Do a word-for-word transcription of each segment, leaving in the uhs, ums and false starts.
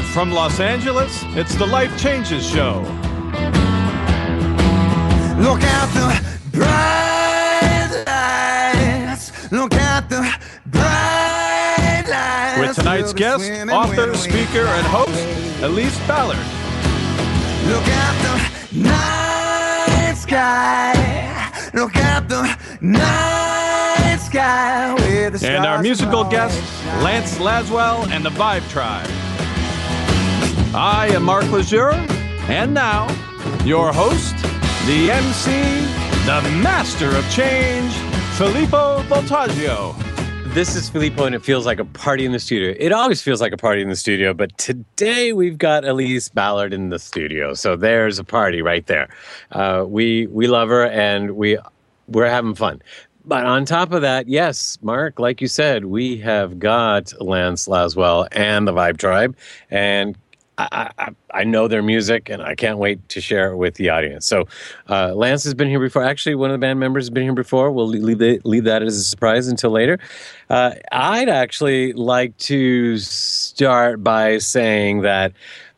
From Los Angeles, it's the Life Changes Show. Look at the bright lights. Look at the bright lights. With tonight's guest, Swimming, author, swimming, speaker, and host, Elise Ballard. Look at the night sky. Look at the night sky. Where the And our stars musical fall guest, and Lance Laswell and the Vibe Tribe. I am Mark Lejeune, and now, your host, the M C, the master of change, Filippo Voltaggio. This is Filippo, and it feels like a party in the studio. It always feels like a party in the studio, but today we've got Elise Ballard in the studio, so there's a party right there. Uh, we we love her, and we we're having fun. But on top of that, yes, Mark, like you said, we have got Lance Laswell and the Vibe Tribe, and I, I, I know their music, and I can't wait to share it with the audience. So uh, Lance has been here before. Actually, one of the band members has been here before. We'll leave, it, leave that as a surprise until later. Uh, I'd actually like to start by saying that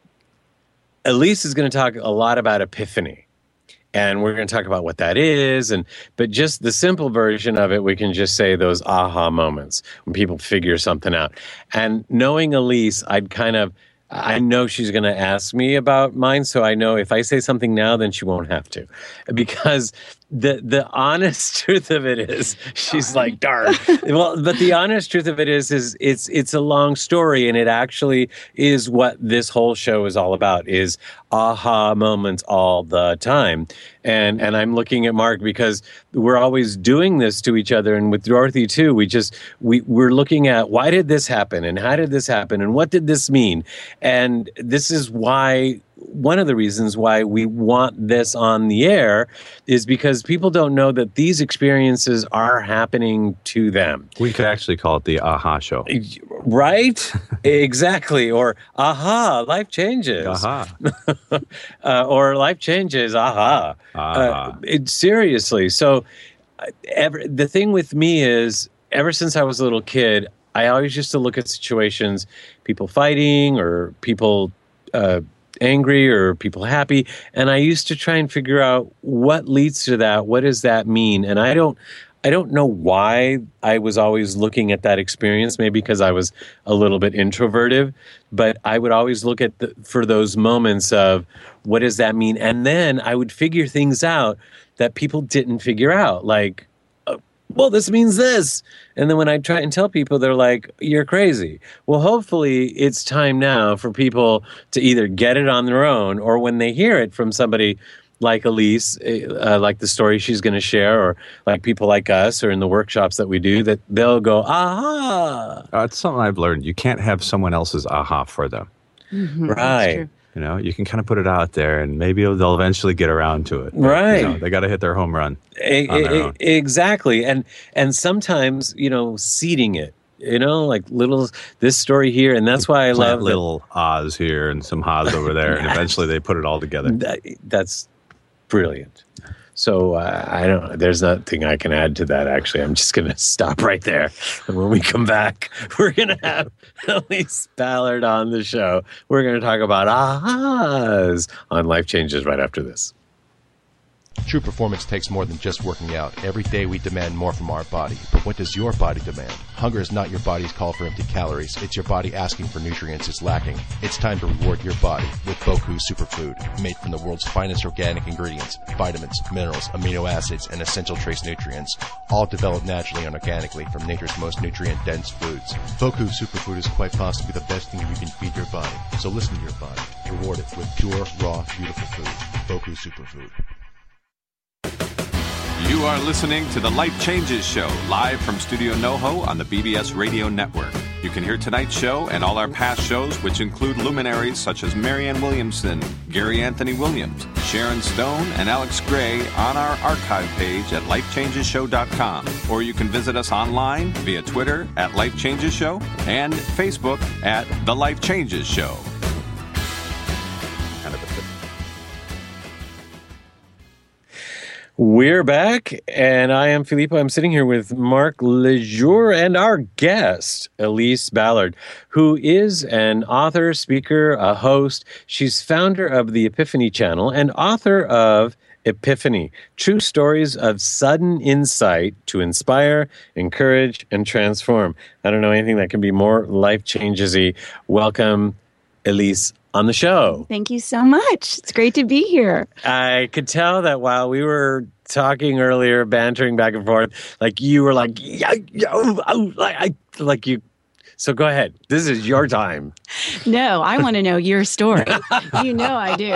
Elise is going to talk a lot about epiphany. And we're going to talk about what that is. And but just the simple version of it, we can just say those aha moments when people figure something out. And knowing Elise, I'd kind of I know she's going to ask me about mine, so I know if I say something now, then she won't have to. Because the the honest truth of it is, she's like, darn. Well, but the honest truth of it is, is it's it's a long story, and it actually is what this whole show is all about, is aha moments all the time. And and I'm looking at Mark because we're always doing this to each other, and with Dorothy too. We just we we're looking at, why did this happen, and how did this happen, and what did this mean? And this is why, one of the reasons why we want this on the air is because people don't know that these experiences are happening to them. We could actually call it the aha show. Right? Exactly. Or aha, life changes. Aha. uh, or life changes, aha. Aha. Uh, it, seriously. So uh, ever, the thing with me is, ever since I was a little kid, I always used to look at situations, people fighting or people uh, angry or people happy, and I used to try and figure out what leads to that. What does that mean? And I don't, I don't know why I was always looking at that experience. Maybe because I was a little bit introverted, but I would always look at the, for those moments of what does that mean, and then I would figure things out that people didn't figure out, like, well, this means this. And then when I try and tell people, they're like, you're crazy. Well, hopefully it's time now for people to either get it on their own, or when they hear it from somebody like Elise, uh, like the story she's going to share, or like people like us, or in the workshops that we do, that they'll go, aha. Uh, it's something I've learned. You can't have someone else's aha for them. Mm-hmm, right. You know, you can kind of put it out there, and maybe they'll eventually get around to it. But, right. You know, they got to hit their home run. A- on their a- own. Exactly. And and sometimes, you know, seeding it, you know, like little, this story here. And that's why I Plant love little ahs here and some ha's over there, and eventually they put it all together. that, that's brilliant. So uh, I don't, there's nothing I can add to that, actually. I'm just going to stop right there. And when we come back, we're going to have Elise Ballard on the show. We're going to talk about ahas on Life Changes right after this. True performance takes more than just working out. Every day we demand more from our body. But what does your body demand? Hunger is not your body's call for empty calories. It's your body asking for nutrients it's lacking. It's time to reward your body with Boku Superfood, made from the world's finest organic ingredients, vitamins, minerals, amino acids, and essential trace nutrients, all developed naturally and organically from nature's most nutrient-dense foods. Boku Superfood is quite possibly the best thing you can feed your body. So listen to your body. Reward it with pure, raw, beautiful food. Boku Superfood. You are listening to The Life Changes Show, live from Studio NoHo on the B B S Radio Network. You can hear tonight's show and all our past shows, which include luminaries such as Marianne Williamson, Gary Anthony Williams, Sharon Stone, and Alex Gray on our archive page at life changes show dot com. Or you can visit us online via Twitter at Life Changes Show and Facebook at The Life Changes Show. Kind of a We're back, and I am Filippo. I'm sitting here with Mark Lejour and our guest, Elise Ballard, who is an author, speaker, a host. She's founder of the Epiphany Channel and author of Epiphany, True Stories of Sudden Insight to Inspire, Encourage, and Transform. I don't know anything that can be more life-changing-y. Welcome, Elise, on the show. Thank you so much. It's great to be here. I could tell that while we were talking earlier, bantering back and forth, like you were like, yeah, yeah, oh, like, I, like you. So go ahead. This is your time. No, I want to know your story. You know I do.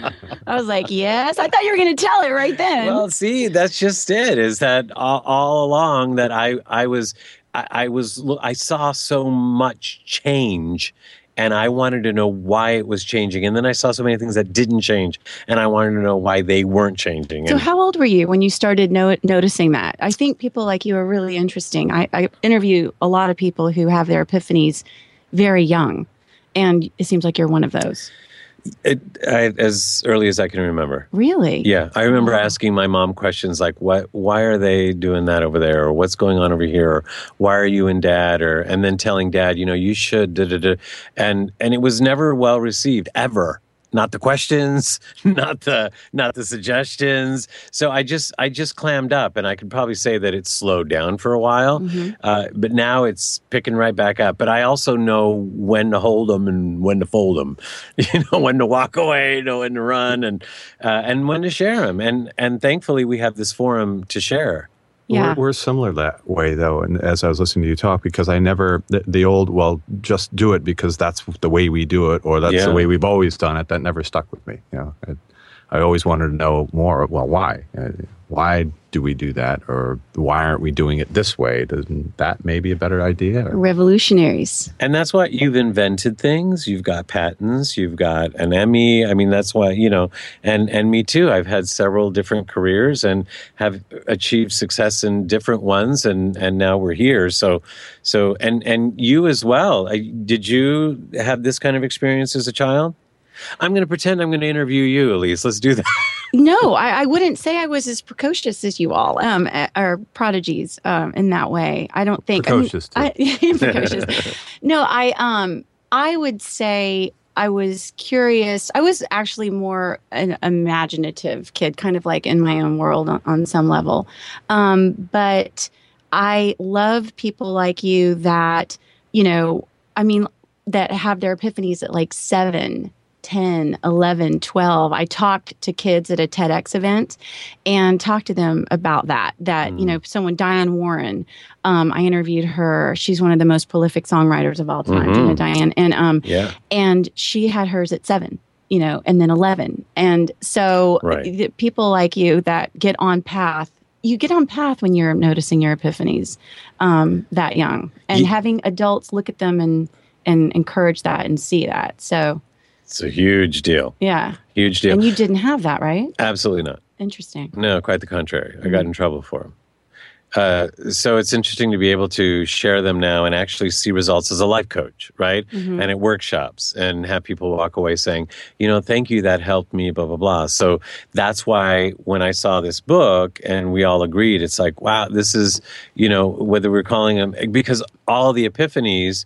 I was like, yes. I thought you were going to tell it right then. Well, see, that's just it. Is that all, all along that I, I was, I, I was, I saw so much change. And I wanted to know why it was changing. And then I saw so many things that didn't change. And I wanted to know why they weren't changing. So and how old were you when you started no- noticing that? I think people like you are really interesting. I, I interview a lot of people who have their epiphanies very young. And it seems like you're one of those. It, I, as early as I can remember. Really? Yeah. I remember Wow. asking my mom questions like, what, why are they doing that over there? Or what's going on over here? Or why are you and dad? Or, and then telling dad, you know, you should, da, da, da. And, and it was never well received, ever. Not the questions, not the, not the suggestions. So I just, I just clammed up, and I could probably say that it's slowed down for a while, Mhm. uh, but now it's picking right back up. But I also know when to hold them and when to fold them, you know, when to walk away, know when to run, and uh, and when to share them. And and thankfully we have this forum to share. Yeah. We're, we're similar that way, though. And as I was listening to you talk, because I never, the, the old, well, just do it because that's the way we do it, or that's Yeah. the way we've always done it, that never stuck with me. You know, it, I always wanted to know more. Well, why? Uh, why do we do that? Or why aren't we doing it this way? Doesn't that maybe a better idea? Or, Revolutionaries. And that's why you've invented things. You've got patents. You've got an Emmy. I mean, that's why, you know, and, and me too. I've had several different careers and have achieved success in different ones. And, and now we're here. So, so, and, and you as well. I, did you have this kind of experience as a child? I'm going to pretend I'm going to interview you, Elise. Let's do that. No, I, I wouldn't say I was as precocious as you all, um, a- or prodigies, um, in that way. I don't think. Precocious, I mean, I, precocious. No, I, um, I would say I was curious. I was actually more an imaginative kid, kind of like in my own world on, on some level. Um, but I love people like you that, you know, I mean, that have their epiphanies at like seven. ten, eleven, twelve. I talked to kids at a TEDx event and talked to them about that, that, mm. you know, someone, Diane Warren, um, I interviewed her. She's one of the most prolific songwriters of all time, Mm-hmm. you know, Diane. And, um, Yeah. and she had hers at seven, you know, and then eleven. And so Right. the people like you that get on path, you get on path when you're noticing your epiphanies um, that young, and Ye- having adults look at them and, and encourage that and see that. So, It's a huge deal. yeah. Huge deal. And you didn't have that, right? Absolutely not. Interesting. No, quite the contrary. I got in trouble for them. Uh, so it's interesting to be able to share them now and actually see results as a life coach, right? Mhm. And at workshops, and have people walk away saying, you know, thank you, that helped me, blah, blah, blah. So that's why when I saw this book and we all agreed, it's like, wow, this is, you know, whether we're calling them, because all the epiphanies,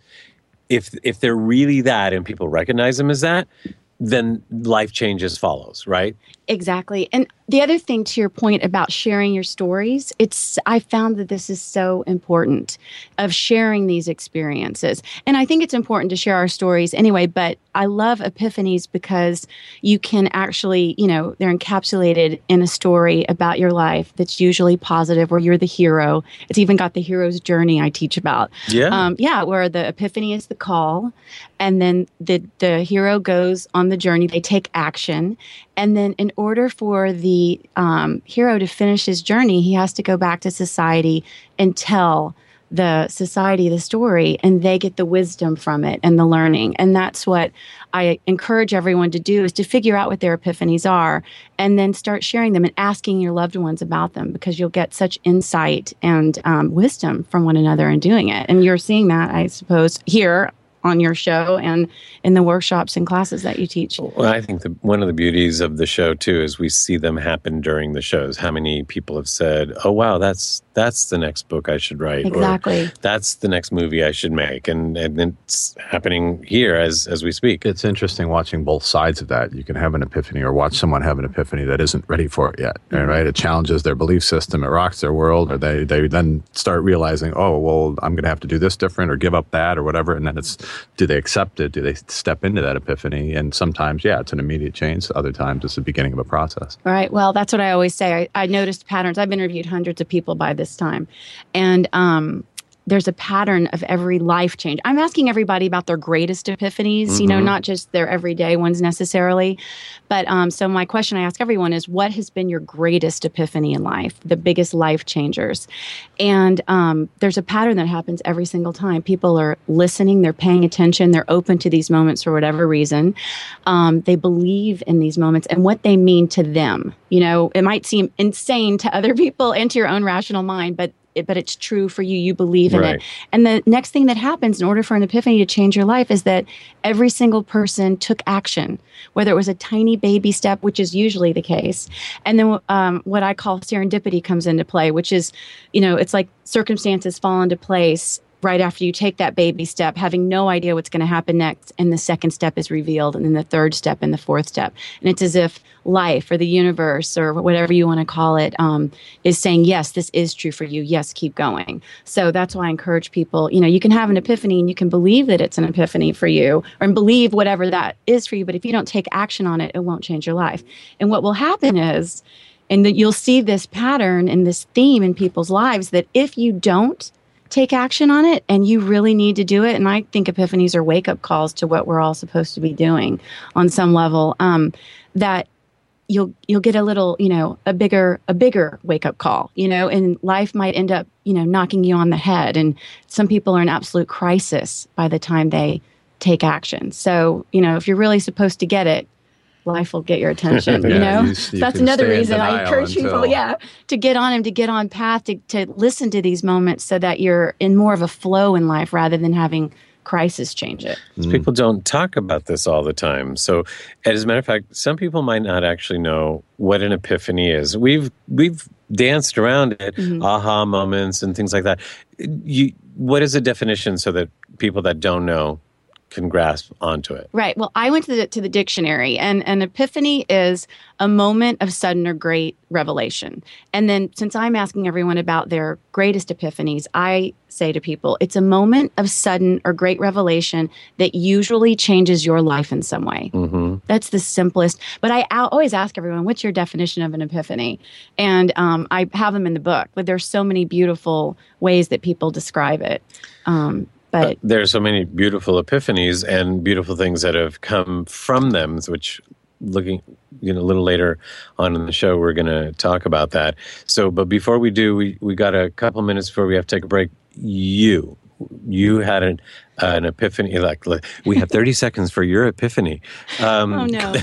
if if they're really that and people recognize them as that, then life changes follows, right? Exactly. And the other thing, to your point about sharing your stories, it's I found that this is so important, of sharing these experiences. And I think it's important to share our stories anyway, but I love epiphanies because you can actually, you know, they're encapsulated in a story about your life that's usually positive, where you're the hero. It's even got the hero's journey I teach about. Yeah. Um, yeah, where the epiphany is the call, and then the the hero goes on the journey. They take action, and then in order for the um, hero to finish his journey, he has to go back to society and tell the society the story, and they get the wisdom from it and the learning. And that's what I encourage everyone to do, is to figure out what their epiphanies are and then start sharing them and asking your loved ones about them, because you'll get such insight and um, wisdom from one another in doing it. And you're seeing that, I suppose, here on your show and in the workshops and classes that you teach. Well, I think the, one of the beauties of the show too is we see them happen during the shows. How many people have said, "Oh wow, that's that's the next book I should write," Exactly. or "That's the next movie I should make," and and it's happening here as as we speak. It's interesting watching both sides of that. You can have an epiphany or watch someone have an epiphany that isn't ready for it yet, Mm-hmm. right? It challenges their belief system, it rocks their world, or they, they then start realizing, oh, well, I'm going to have to do this different or give up that or whatever. And then it's, do they accept it? Do they step into that epiphany? And sometimes, yeah, it's an immediate change. Other times it's the beginning of a process. Right. Well, that's what I always say. I, I noticed patterns. I've interviewed hundreds of people by this time. And um, there's a pattern of every life change. I'm asking everybody about their greatest epiphanies, mm-hmm. you know, not just their everyday ones necessarily. But um, so my question I ask everyone is, what has been your greatest epiphany in life, the biggest life changers? And um, there's a pattern that happens every single time. People are listening, they're paying attention, they're open to these moments for whatever reason. Um, they believe in these moments and what they mean to them. You know, it might seem insane to other people and to your own rational mind, but It, but it's true for you. You believe in Right. it. And the next thing that happens in order for an epiphany to change your life is that every single person took action, whether it was a tiny baby step, which is usually the case. And then um, what I call serendipity comes into play, which is, you know, it's like circumstances fall into place right after you take that baby step, having no idea what's going to happen next. And the second step is revealed, and then the third step and the fourth step. And it's as if life or the universe or whatever you want to call it um, is saying, yes, this is true for you. Yes, keep going. So that's why I encourage people, you know, you can have an epiphany and you can believe that it's an epiphany for you or believe whatever that is for you. But if you don't take action on it, it won't change your life. And what will happen is, and that you'll see this pattern and this theme in people's lives, that if you don't take action on it and you really need to do it, and I think epiphanies are wake-up calls to what we're all supposed to be doing on some level, um, that you'll you'll get a little, you know, a bigger a bigger wake-up call, you know, and life might end up, you know, knocking you on the head. And some people are in absolute crisis by the time they take action. So, you know, if you're really supposed to get it, life will get your attention, you Yeah, know? you- you So that's can another stay in reason I denial encourage people, until- yeah, to get on them, to get on path, to, to listen to these moments so that you're in more of a flow in life rather than having crisis change it. People don't talk about this all the time. So, as a matter of fact, some people might not actually know what an epiphany is. We've we've danced around it, aha moments and things like that. You, what is the definition so that people that don't know can grasp onto it? Right. Well, I went to the, to the dictionary, and an epiphany is a moment of sudden or great revelation. And then since I'm asking everyone about their greatest epiphanies, I say to people, it's a moment of sudden or great revelation that usually changes your life in some way. Mm-hmm. That's the simplest. But I I'll always ask everyone, what's your definition of an epiphany? And um, I have them in the book, but there's so many beautiful ways that people describe it. Um, But Uh, there are so many beautiful epiphanies and beautiful things that have come from them, which looking, you know, a little later on in the show, we're going to talk about that. So, but before we do, we, we got a couple minutes before we have to take a break. You, you had an, uh, an epiphany. Like, like we have thirty seconds for your epiphany. Um, oh no,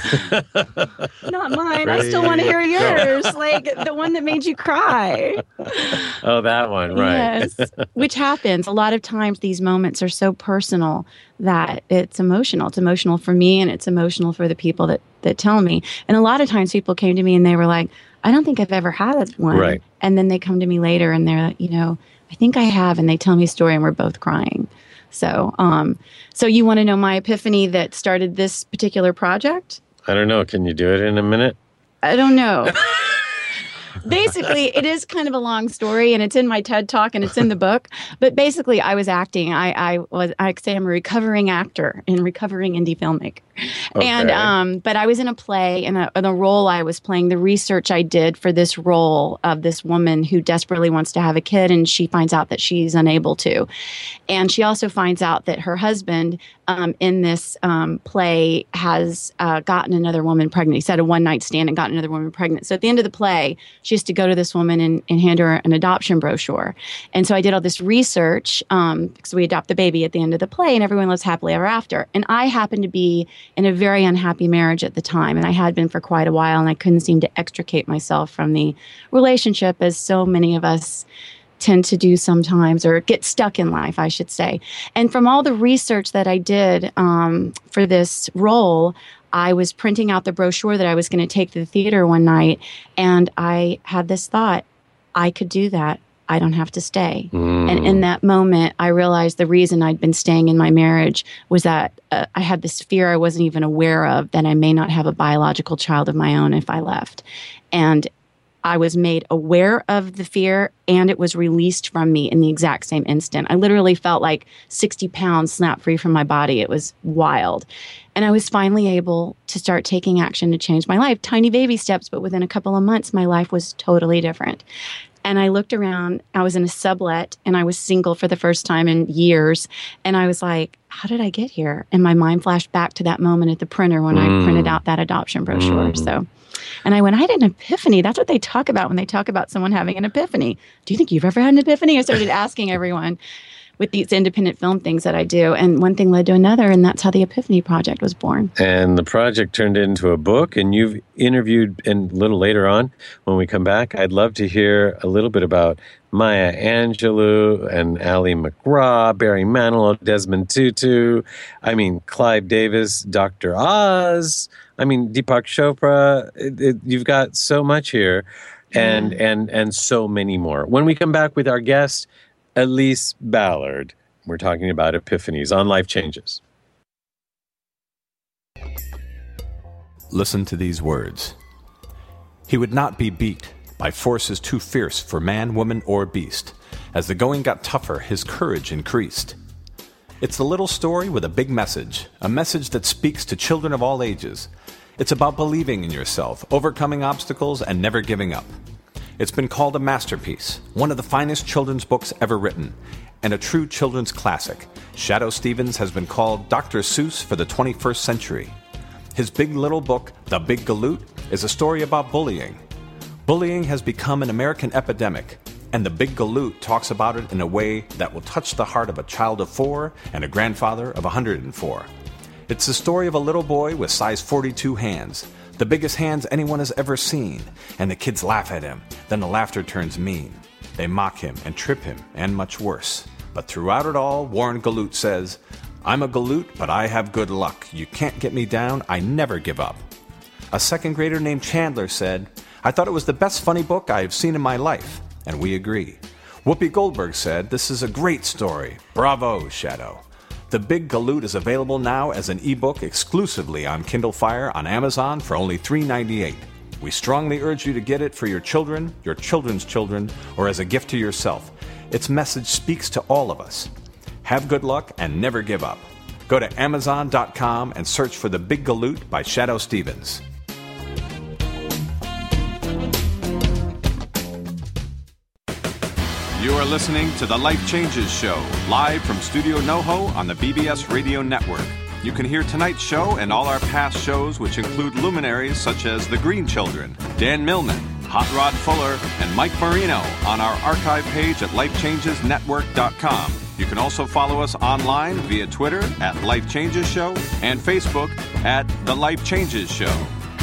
not mine. I still want to hear yours, like the one that made you cry. Oh, that one, right. Yes, which happens. A lot of times these moments are so personal that it's emotional. It's emotional for me and it's emotional for the people that, that tell me. And a lot of times people came to me and they were like, I don't think I've ever had one. Right. And then they come to me later and they're like, you know, I think I have. And they tell me a story and we're both crying. So, um, so you want to know my epiphany that started this particular project? I don't know. Can you do it in a minute? I don't know. Basically, it is kind of a long story, and it's in my TED Talk, and it's in the book. But basically, I was acting. I, I was. I say I'm a recovering actor and recovering indie filmmaker. Okay. And um, but I was in a play, and a, the role I was playing, the research I did for this role of this woman who desperately wants to have a kid, and she finds out that she's unable to, and she also finds out that her husband um, in this um, play has uh, gotten another woman pregnant. He's had a one night stand and gotten another woman pregnant. So at the end of the play, she has to go to this woman and, and hand her an adoption brochure. And so I did all this research um, because we adopt the baby at the end of the play, and everyone lives happily ever after. And I happened to be in a very unhappy marriage at the time, and I had been for quite a while, and I couldn't seem to extricate myself from the relationship, as so many of us tend to do sometimes, or get stuck in life, I should say. And from all the research that I did um, for this role, I was printing out the brochure that I was going to take to the theater one night, and I had this thought, I could do that. I don't have to stay. Mm. And in that moment, I realized the reason I'd been staying in my marriage was that uh, I had this fear I wasn't even aware of, that I may not have a biological child of my own if I left. And I was made aware of the fear, and it was released from me in the exact same instant. I literally felt like sixty pounds snapped free from my body. It was wild. And I was finally able to start taking action to change my life. Tiny baby steps, but within a couple of months, my life was totally different. And I looked around, I was in a sublet, and I was single for the first time in years. And I was like, how did I get here? And my mind flashed back to that moment at the printer when mm. I printed out that adoption brochure. Mm. So, and I went, I had an epiphany. That's what they talk about when they talk about someone having an epiphany. Do you think you've ever had an epiphany? I started asking everyone with these independent film things that I do. And one thing led to another, and that's how the Epiphany Project was born. And the project turned into a book, and you've interviewed, and a little later on, when we come back, I'd love to hear a little bit about Maya Angelou and Ali MacGraw, Barry Manilow, Desmond Tutu, I mean, Clive Davis, Doctor Oz, I mean, Deepak Chopra. It, it, you've got so much here, and, mm. and, and so many more. When we come back with our guest, Elise Ballard, we're talking about epiphanies on Life Changes. Listen to these words. He would not be beat by forces too fierce for man, woman, or beast. As the going got tougher, his courage increased. It's a little story with a big message, a message that speaks to children of all ages. It's about believing in yourself, overcoming obstacles, and never giving up. It's been called a masterpiece, one of the finest children's books ever written, and a true children's classic. Shadoe Stevens has been called Doctor Seuss for the twenty-first century. His big little book, The Big Galoot, is a story about bullying. Bullying has become an American epidemic, and The Big Galoot talks about it in a way that will touch the heart of a child of four and a grandfather of one hundred four. It's the story of a little boy with size forty-two hands, the biggest hands anyone has ever seen, and the kids laugh at him. Then the laughter turns mean. They mock him and trip him, and much worse. But throughout it all, Warren Galoot says, I'm a Galoot, but I have good luck. You can't get me down. I never give up. A second grader named Chandler said, I thought it was the best funny book I have seen in my life. And we agree. Whoopi Goldberg said, this is a great story. Bravo, Shadoe. The Big Galoot is available now as an ebook exclusively on Kindle Fire on Amazon for only three dollars and ninety-eight cents. We strongly urge you to get it for your children, your children's children, or as a gift to yourself. Its message speaks to all of us. Have good luck and never give up. Go to amazon dot com and search for The Big Galoot by Shadoe Stevens. You are listening to the Life Changes Show, live from Studio NoHo on the B B S Radio Network. You can hear tonight's show and all our past shows, which include luminaries such as The Green Children, Dan Millman, Hot Rod Fuller, and Mike Marino on our archive page at life changes network dot com. You can also follow us online via Twitter at Life Changes Show and Facebook at The Life Changes Show.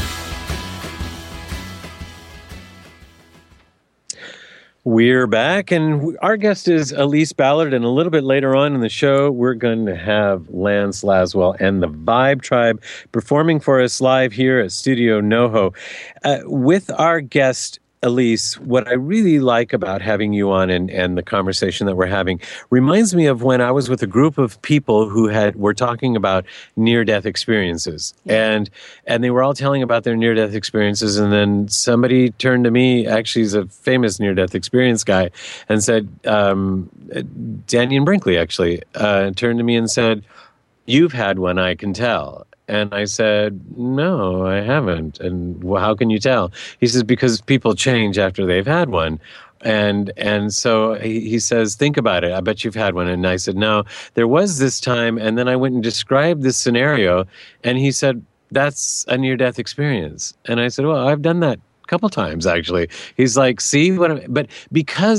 We're back, and our guest is Elise Ballard, and a little bit later on in the show, we're going to have Lance Laswell and the Vibe Tribe performing for us live here at Studio NoHo. Uh, with our guest, Elise, what I really like about having you on and, and the conversation that we're having reminds me of when I was with a group of people who had were talking about near-death experiences. Yeah. And and they were all telling about their near-death experiences, and then somebody turned to me, actually he's a famous near-death experience guy, and said, um, Dannion Brinkley actually, uh, turned to me and said, you've had one, I can tell. And I said, no, I haven't. And well, how can you tell? He says, because people change after they've had one. And and so he, he says, think about it. I bet you've had one. And I said, no, there was this time. And then I went and described this scenario. And he said, that's a near-death experience. And I said, well, I've done that a couple times, actually. He's like, see what I'm, but because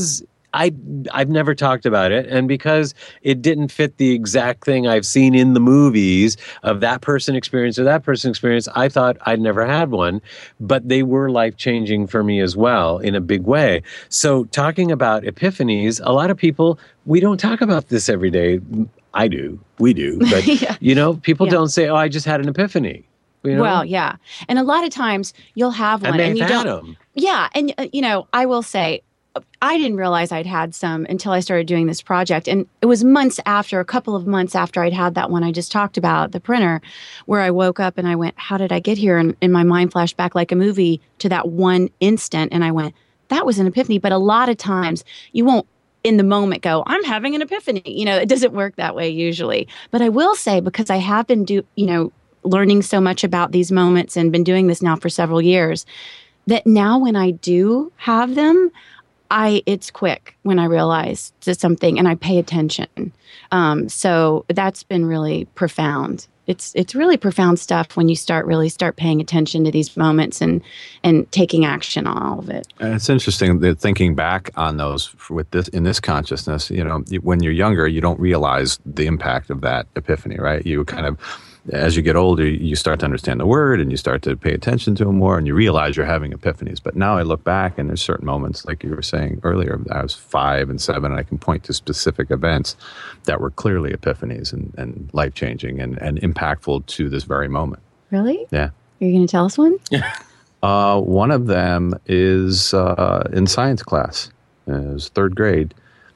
I I've never talked about it, and because it didn't fit the exact thing I've seen in the movies of that person experience or that person experience, I thought I'd never had one, but they were life-changing for me as well in a big way. So talking about epiphanies, a lot of people, we don't talk about this every day. I do, we do, but Yeah. you know, people Yeah. don't say, "Oh, I just had an epiphany." You know? Well, yeah. And a lot of times you'll have I one may and you have had don't. 'em. Yeah. And, uh, you know, I will say, I didn't realize I'd had some until I started doing this project. And it was months after, a couple of months after I'd had that one I just talked about, the printer, where I woke up and I went, how did I get here? And, and my mind flashed back like a movie to that one instant. And I went, that was an epiphany. But a lot of times you won't in the moment go, I'm having an epiphany. You know, it doesn't work that way usually. But I will say, because I have been do, you know, learning so much about these moments and been doing this now for several years, that now when I do have them, I it's quick when I realize it's something and I pay attention. Um, so that's been really profound. It's it's really profound stuff when you start really start paying attention to these moments and and taking action on all of it. And it's interesting that thinking back on those with this in this consciousness, you know, when you're younger, you don't realize the impact of that epiphany, right? You kind of, as you get older, you start to understand the word and you start to pay attention to them more and you realize you're having epiphanies. But now I look back and there's certain moments, like you were saying earlier, I was five and seven and I can point to specific events that were clearly epiphanies and, and life-changing and, and impactful to this very moment. Really? Yeah. Are you going to tell us one? Uh, one of them is uh, in science class. It was third grade.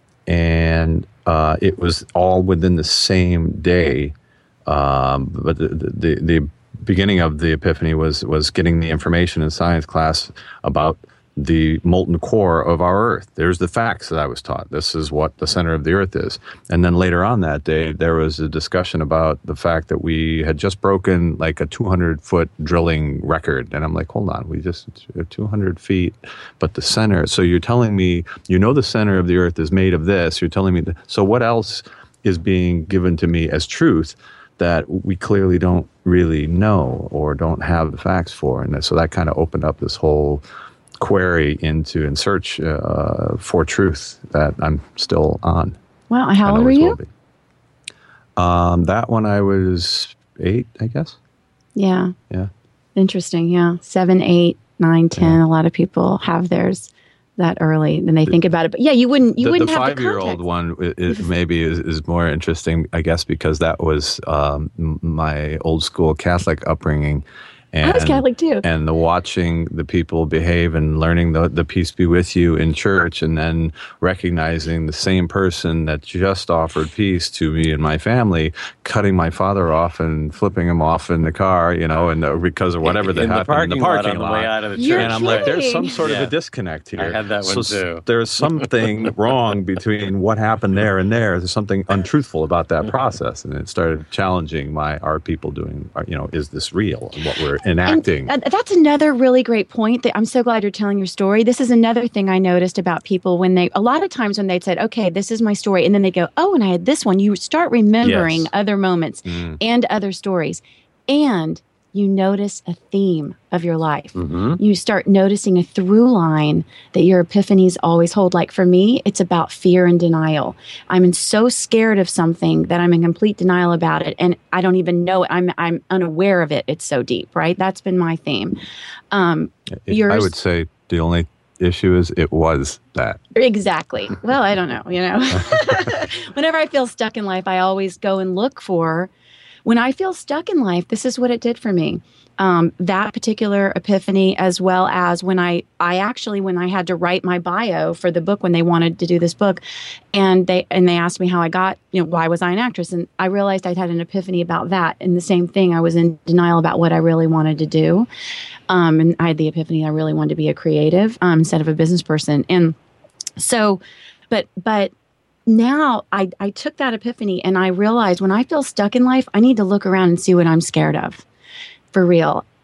And uh, it was all within the same day. Um, but the, the the beginning of the epiphany was was getting the information in science class about the molten core of our Earth. There's the facts that I was taught. This is what the center of the Earth is. And then later on that day, there was a discussion about the fact that we had just broken like a two hundred foot drilling record. And I'm like, hold on, we just two hundred feet, but the center. So you're telling me, you know, the center of the Earth is made of this. You're telling me, that, so what else is being given to me as truth that we clearly don't really know or don't have the facts for? And so that kind of opened up this whole query into and search uh, for truth that I'm still on. Wow. How and old were always you? will be. Um, that one I was eight, I guess. Yeah. Yeah. Interesting. Yeah. Seven, eight, nine, ten. Yeah. A lot of people have theirs that early. Then they think about it. But yeah, you wouldn't. You the, wouldn't the have five-year-old the one is, maybe is, is more interesting, I guess, because that was um, my old school Catholic upbringing. And, I was Catholic too. And the watching the people behave and learning the, the peace be with you in church, and then recognizing the same person that just offered peace to me and my family, cutting my father off and flipping him off in the car, you know, and uh, because of whatever that in happened the in parking the lot parking on the lot. way out of the You're church. And I'm like, there's some kidding. sort Yeah. of a disconnect here. I had that one so too. There's something wrong between what happened there and there. There's something untruthful about that process, and it started challenging my are people doing? You know, is this real? And what we're enacting. And, uh, that's another really great point. That I'm so glad you're telling your story. This is another thing I noticed about people when they, a lot of times when they'd said, okay, this is my story. And then they go, oh, and I had this one. You start remembering Yes. other moments Mm. and other stories. And you notice a theme of your life. Mhm. You start noticing a through line that your epiphanies always hold. Like for me, it's about fear and denial. I'm so scared of something that I'm in complete denial about it, and I don't even know it. I'm I'm unaware of it. It's so deep, right? That's been my theme. Um, It- I yours- would say the only issue is it was that. Exactly. Well, I don't know, you know. Whenever I feel stuck in life, I always go and look for, when I feel stuck in life, this is what it did for me. Um, that particular epiphany, as well as when I, I actually, when I had to write my bio for the book, when they wanted to do this book, and they and they asked me how I got, you know, why was I an actress? And I realized I'd had an epiphany about that. And the same thing, I was in denial about what I really wanted to do. Um, and I had the epiphany I really wanted to be a creative um, instead of a business person. And so, but, but now I, I took that epiphany and I realized when I feel stuck in life, I need to look around and see what I'm scared of, for real.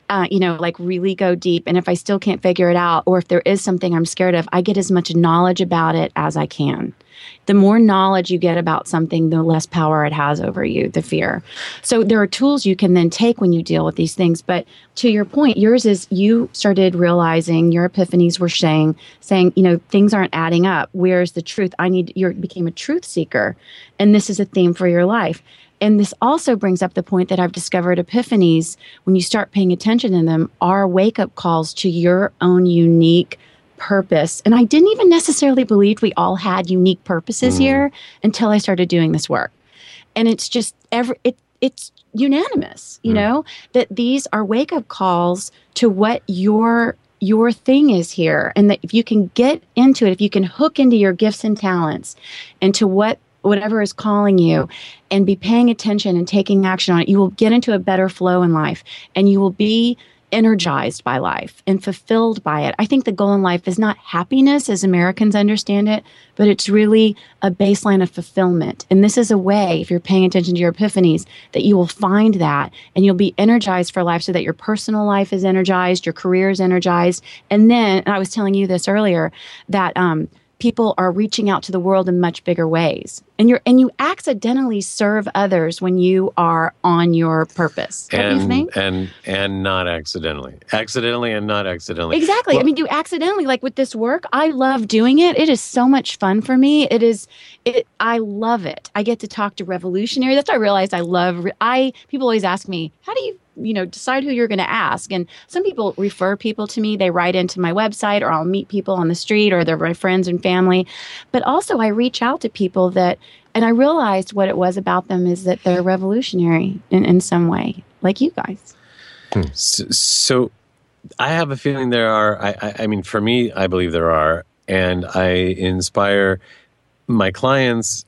uh, you know, like really go deep. And if I still can't figure it out, or if there is something I'm scared of, I get as much knowledge about it as I can. The more knowledge you get about something, the less power it has over you, the fear. So there are tools you can then take when you deal with these things. But to your point, yours is you started realizing your epiphanies were saying, saying, you know, things aren't adding up. Where's the truth? I need, you became a truth seeker. And this is a theme for your life. And this also brings up the point that I've discovered epiphanies, when you start paying attention to them, are wake-up calls to your own unique purpose. And I didn't even necessarily believe we all had unique purposes mm. here until I started doing this work. And it's just every it it's unanimous, you mm. know, that these are wake-up calls to what your your thing is here. And that if you can get into it, if you can hook into your gifts and talents and to what whatever is calling you and be paying attention and taking action on it, you will get into a better flow in life and you will be energized by life and fulfilled by it. I think the goal in life is not happiness as Americans understand it, but it's really a baseline of fulfillment. And this is a way, if you're paying attention to your epiphanies, that you will find that and you'll be energized for life so that your personal life is energized, your career is energized. And then, and I was telling you this earlier, that um, people are reaching out to the world in much bigger ways. And you're and you accidentally serve others when you are on your purpose. Don't and, you think? And and not accidentally. Accidentally and not accidentally. Exactly. Well, I mean, you accidentally, like with this work, I love doing it. It is so much fun for me. It is, it. I love it. I get to talk to revolutionaries. That's what I realized I love. I People always ask me, how do you, you know, decide who you're going to ask? And some people refer people to me. They write into my website, or I'll meet people on the street, or they're my friends and family. But also I reach out to people that, and I realized what it was about them is that they're revolutionary in, in some way, like you guys. So, so I have a feeling there are, I, I, I mean, for me, I believe there are, and I inspire my clients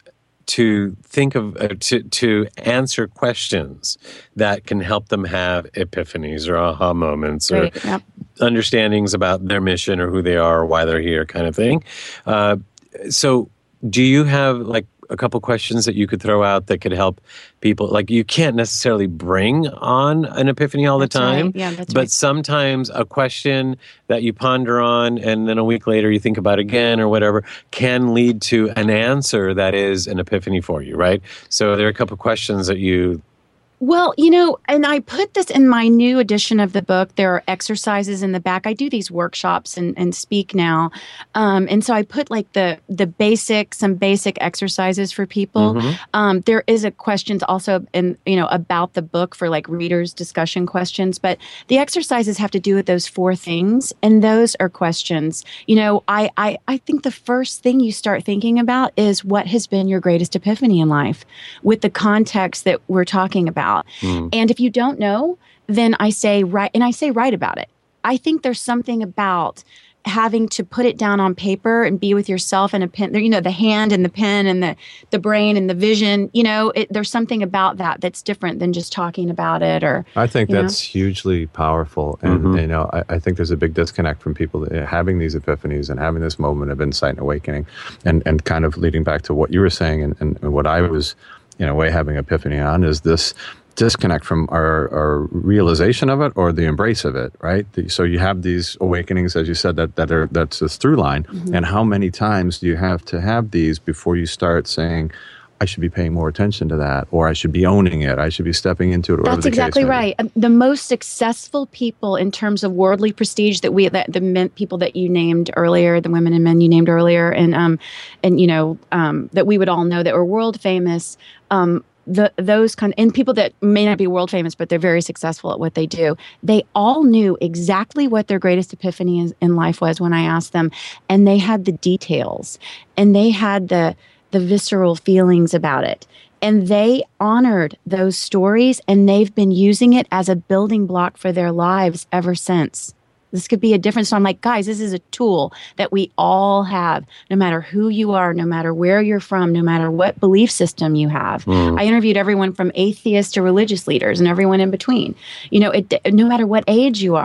to think of, uh, to, to answer questions that can help them have epiphanies or aha moments or Right, yep. understandings about their mission or who they are or why they're here kind of thing. Uh, so do you have like a couple questions that you could throw out that could help people? Like, you can't necessarily bring on an epiphany all the That's time, right. Yeah, that's but right. sometimes a question that you ponder on and then a week later you think about again or whatever can lead to an answer that is an epiphany for you, right? So there are a couple questions that you... Well, you know, and I put this in my new edition of the book. There are exercises in the back. I do these workshops and, and speak now. Um, and so I put like the the basic, some basic exercises for people. Mm-hmm. Um, there is a questions also in, you know, about the book for like readers discussion questions. But the exercises have to do with those four things. And those are questions. You know, I, I, I think the first thing you start thinking about is what has been your greatest epiphany in life with the context that we're talking about. Mm. And if you don't know, then I say write, and I say write about it. I think there's something about having to put it down on paper and be with yourself and a pen, you know, the hand and the pen and the, the brain and the vision, you know, it, there's something about that that's different than just talking about it. Or I think that's know? hugely powerful. And, mm-hmm. you know, I, I think there's a big disconnect from people that, having these epiphanies and having this moment of insight and awakening and, and kind of leading back to what you were saying and, and, and what I was, in a way, having epiphany on is this disconnect from our, our realization of it or the embrace of it, right? So you have these awakenings, as you said, that, that are that's this through line. Mm-hmm. And how many times do you have to have these before you start saying, I should be paying more attention to that, or I should be owning it, I should be stepping into it, or That's exactly right. The most successful people in terms of worldly prestige that we, that the men, people that you named earlier, the women and men you named earlier, and um, and you know um, that we would all know that were world famous. Um, The, those kind of, and people that may not be world famous, but they're very successful at what they do. They all knew exactly what their greatest epiphany is, in life was when I asked them, and they had the details, and they had the the visceral feelings about it, and they honored those stories, and they've been using it as a building block for their lives ever since. This could be a difference. So I'm like, guys, this is a tool that we all have, no matter who you are, no matter where you're from, no matter what belief system you have. Mm. I interviewed everyone from atheists to religious leaders and everyone in between. You know, it, no matter what age you are,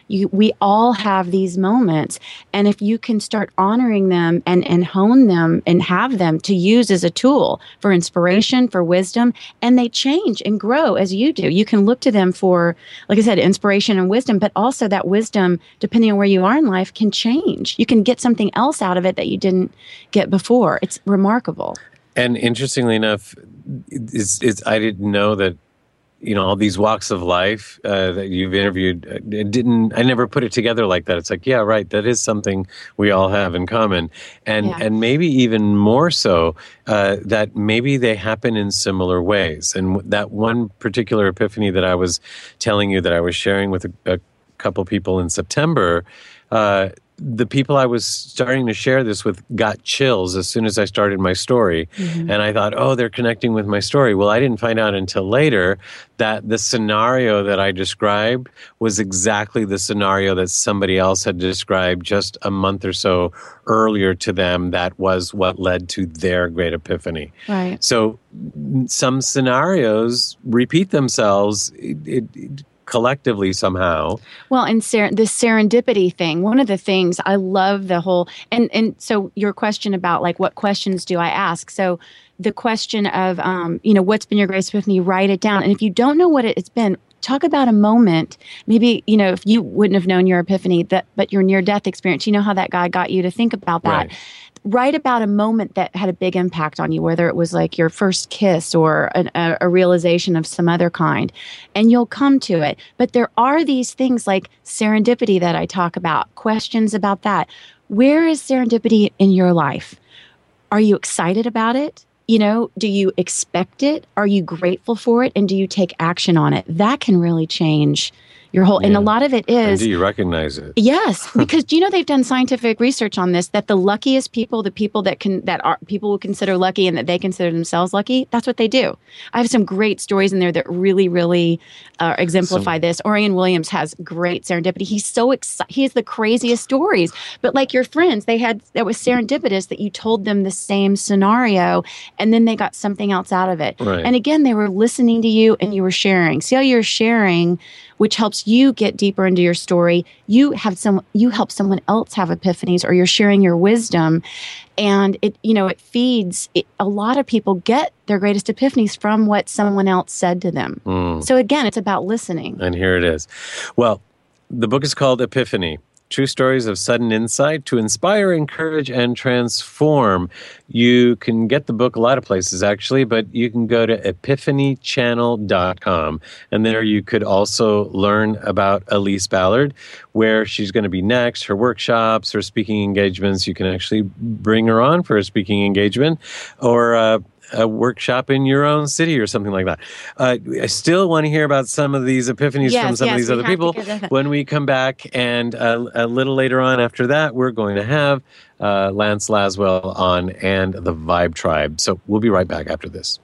You, we all have these moments. And if you can start honoring them and, and hone them and have them to use as a tool for inspiration, for wisdom, and they change and grow as you do. You can look to them for, like I said, inspiration and wisdom, but also that wisdom, depending on where you are in life, can change. You can get something else out of it that you didn't get before. It's remarkable. And interestingly enough, it's, it's, I didn't know that, you know, all these walks of life uh, that you've interviewed, uh, didn't, I never put it together like that. It's like, yeah, right, that is something we all have in common. And Yeah. and maybe even more so, uh, that maybe they happen in similar ways. And that one particular epiphany that I was telling you that I was sharing with a, a couple people in September, uh, the people I was starting to share this with got chills as soon as I started my story. Mm-hmm. And I thought, oh, they're connecting with my story. Well, I didn't find out until later that the scenario that I described was exactly the scenario that somebody else had described just a month or so earlier to them. That was what led to their great epiphany. Right. So some scenarios repeat themselves. It, it, it, collectively somehow. Well, and ser- this serendipity thing, one of the things I love the whole, and, and so your question about like, what questions do I ask? So the question of, um, you know, what's been your greatest epiphany, write it down. And if you don't know what it's been, talk about a moment. Maybe, you know, if you wouldn't have known your epiphany, that, but your near-death experience, you know how that guy got you to think about that. Right. Write about a moment that had a big impact on you, whether it was like your first kiss or an, a, a realization of some other kind, and you'll come to it. But there are these things like serendipity that I talk about, questions about that. Where is serendipity in your life? Are you excited about it? You know, do you expect it? Are you grateful for it? And do you take action on it? That can really change your whole, Yeah. and a lot of it And is, do you recognize it? yes, because do you know they've done scientific research on this, that the luckiest people, the people that can, that are people will consider lucky and that they consider themselves lucky, that's what they do. I have some great stories in there that really, really uh, exemplify So- this. Orion Williams has great serendipity. He's so excited. He has the craziest stories. But like your friends, they had, that was serendipitous that you told them the same scenario and then they got something else out of it. Right. And again, they were listening to you and you were sharing. See how you're sharing, which helps you get deeper into your story. You have some, you help someone else have epiphanies, or you're sharing your wisdom. And it, you know, it feeds, it, a lot of people get their greatest epiphanies from what someone else said to them. Mm. So again, it's about listening. And here it is. Well, the book is called Epiphany. True stories of sudden insight to inspire, encourage, and transform. You can get the book a lot of places, actually, but you can go to epiphany channel dot com. And there you could also learn about Elise Ballard, where she's going to be next, her workshops, her speaking engagements. You can actually bring her on for a speaking engagement or uh, a workshop in your own city or something like that. Uh, I still want to hear about some of these epiphanies Yes, from some yes, of these we other have to people get to that. when we come back. And uh, a little later on after that, we're going to have uh, Lance Laswell on and the Vibe Tribe. So we'll be right back after this.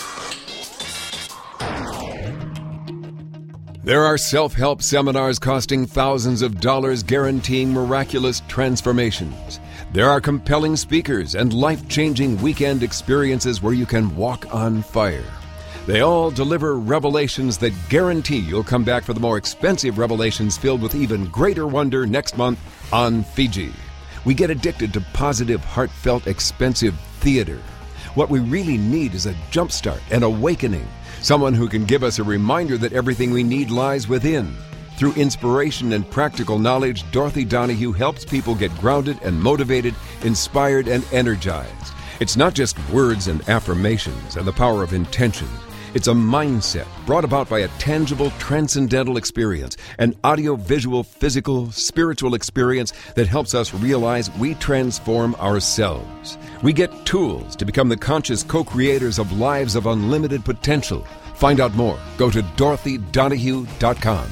There are self-help seminars costing thousands of dollars guaranteeing miraculous transformations. There are compelling speakers and life-changing weekend experiences where you can walk on fire. They all deliver revelations that guarantee you'll come back for the more expensive revelations filled with even greater wonder next month on Fiji. We get addicted to positive, heartfelt, expensive theater. What we really need is a jumpstart, an awakening, someone who can give us a reminder that everything we need lies within. Through inspiration and practical knowledge, Dorothy Donahue helps people get grounded and motivated, inspired and energized. It's not just words and affirmations and the power of intention. It's a mindset brought about by a tangible, transcendental experience, an audio-visual, physical, spiritual experience that helps us realize we transform ourselves. We get tools to become the conscious co-creators of lives of unlimited potential. Find out more. Go to dorothy donahue dot com.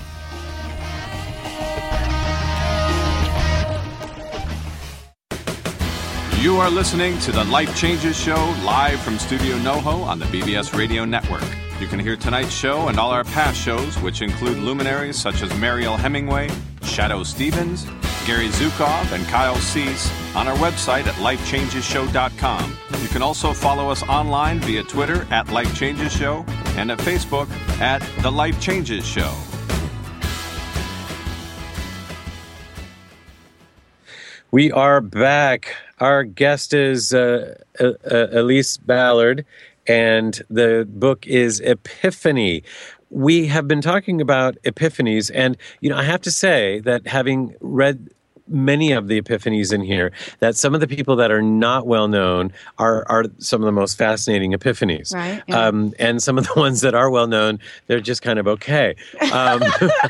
You are listening to the Life Changes Show live from Studio NoHo on the B B S Radio Network. You can hear tonight's show and all our past shows, which include luminaries such as Mariel Hemingway, Shadow Stevens, Gary Zukov, and Kyle Cease on our website at life changes show dot com. You can also follow us online via Twitter at Life Changes Show and at Facebook at The Life Changes Show. We are back. Our guest is uh, uh, uh, Elise Ballard, and the book is Epiphany. We have been talking about epiphanies, and you know, I have to say that having read many of the epiphanies in here, that some of the people that are not well known are are some of the most fascinating epiphanies. Right. Yeah. Um, and some of the ones that are well known, they're just kind of okay. Um,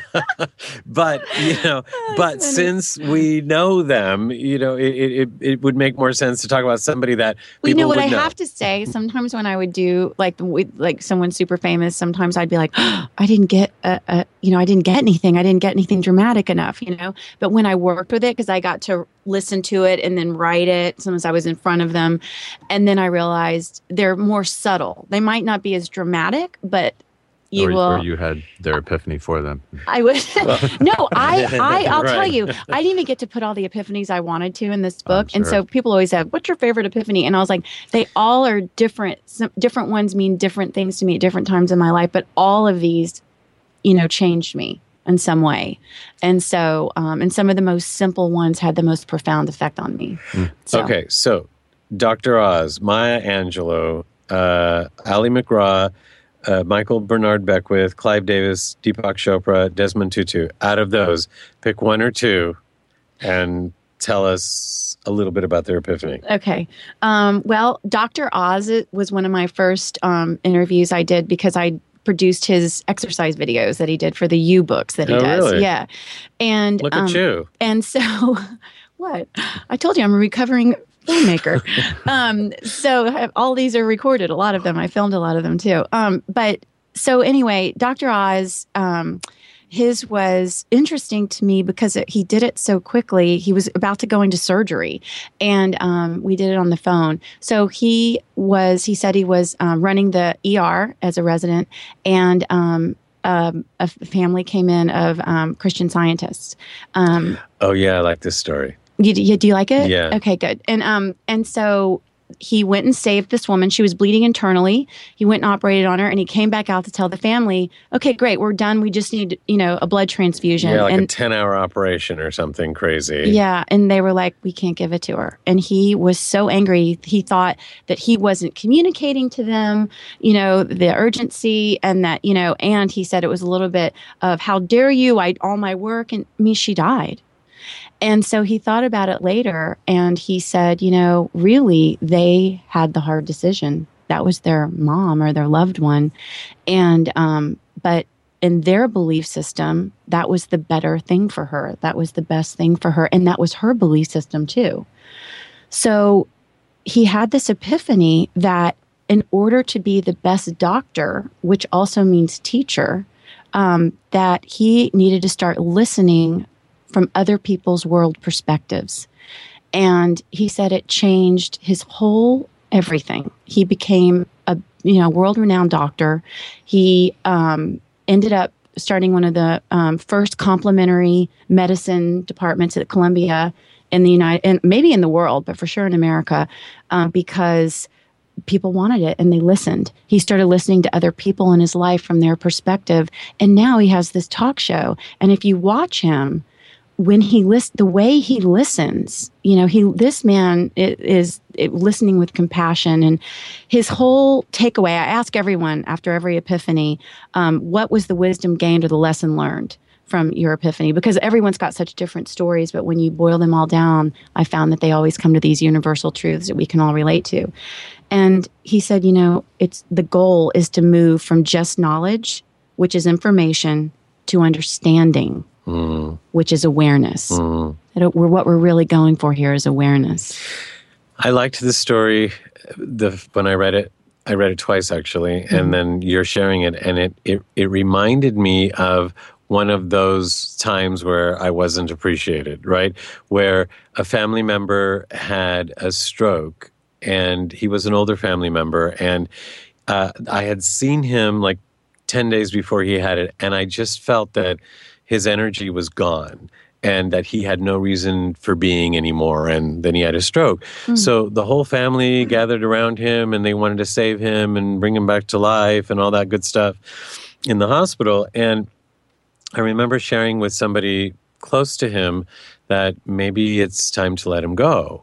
but you know, but funny. since we know them, you know, it, it it would make more sense to talk about somebody that Well, you people know what would I know. have to say. Sometimes when I would do like with like someone super famous, sometimes I'd be like, oh, I didn't get a, a, you know, I didn't get anything. I didn't get anything dramatic enough, you know. But when I worked with it, because I got to listen to it and then write it. Sometimes I was in front of them, and then I realized they're more subtle. They might not be as dramatic, but you or, will. or you had their epiphany for them. I would. no, I, I, I'll tell Right. you, I didn't even get to put all the epiphanies I wanted to in this book. I'm And sure. so people always have, what's your favorite epiphany? And I was like, they all are different. Some different ones mean different things to me at different times in my life, but all of these, you know, changed me in some way. And so, um, and some of the most simple ones had the most profound effect on me. So, Okay, so Doctor Oz, Maya Angelou, uh, Ali McGraw, uh, Michael Bernard Beckwith, Clive Davis, Deepak Chopra, Desmond Tutu. Out of those, pick one or two and tell us a little bit about their epiphany. Okay. Um, well, Doctor Oz was one of my first um, interviews I did because I produced his exercise videos that he did for the U books that he Oh, does. really? Yeah. And Look um, at you. And so, what? I told you I'm a recovering filmmaker. um, so I have- all these are recorded. A lot of them. I filmed a lot of them too. Um, but so anyway, Doctor Oz, um, his was interesting to me because it, he did it so quickly. He was about to go into surgery, and um, we did it on the phone. So he was, he said he was um, running the E R as a resident, and um, um, a f- family came in of um, Christian Scientists. Um, Oh, yeah, I like this story. you, you, do you like it? Yeah. Okay, good. And um, and so he went and saved this woman. She was bleeding internally. He went and operated on her, and he came back out to tell the family, "Okay, great, we're done. We just need, you know, a blood transfusion." Yeah, like and a ten-hour operation or something crazy. yeah, and they were like, "We can't give it to her." And he was so angry. He thought that he wasn't communicating to them, you know, the urgency, and that, you know, and he said it was a little bit of, "How dare you? I all my work," and I mean, she died. And so he thought about it later, and he said, you know, really, they had the hard decision. That was their mom or their loved one. And, um, but in their belief system, that was the better thing for her. That was the best thing for her. And that was her belief system too. So he had this epiphany that in order to be the best doctor, which also means teacher, um, that he needed to start listening from other people's world perspectives. And he said it changed his whole everything. He became a you know world-renowned doctor. He um, ended up starting one of the um, first complementary medicine departments at Columbia in the United, and maybe in the world, but for sure in America, um, because people wanted it and they listened. He started listening to other people in his life from their perspective, and now he has this talk show. And if you watch him, when he list the way he listens, you know, he this man is, is listening with compassion, and his whole takeaway. I ask everyone after every epiphany, um, what was the wisdom gained or the lesson learned from your epiphany? Because everyone's got such different stories, but when you boil them all down, I found that they always come to these universal truths that we can all relate to. And he said, you know, it's the goal is to move from just knowledge, which is information, to understanding, Mm. which is awareness. Mm. That we're, what we're really going for here is awareness. I liked the story. The when I read it, I read it twice actually, Mm-hmm. and then you're sharing it, and it, it it reminded me of one of those times where I wasn't appreciated, right? Where a family member had a stroke, and he was an older family member, and uh, I had seen him like ten days before he had it, and I just felt that his energy was gone and that he had no reason for being anymore, and then he had a stroke. Mm. So the whole family gathered around him, and they wanted to save him and bring him back to life and all that good stuff in the hospital. And I remember sharing with somebody close to him that maybe it's time to let him go.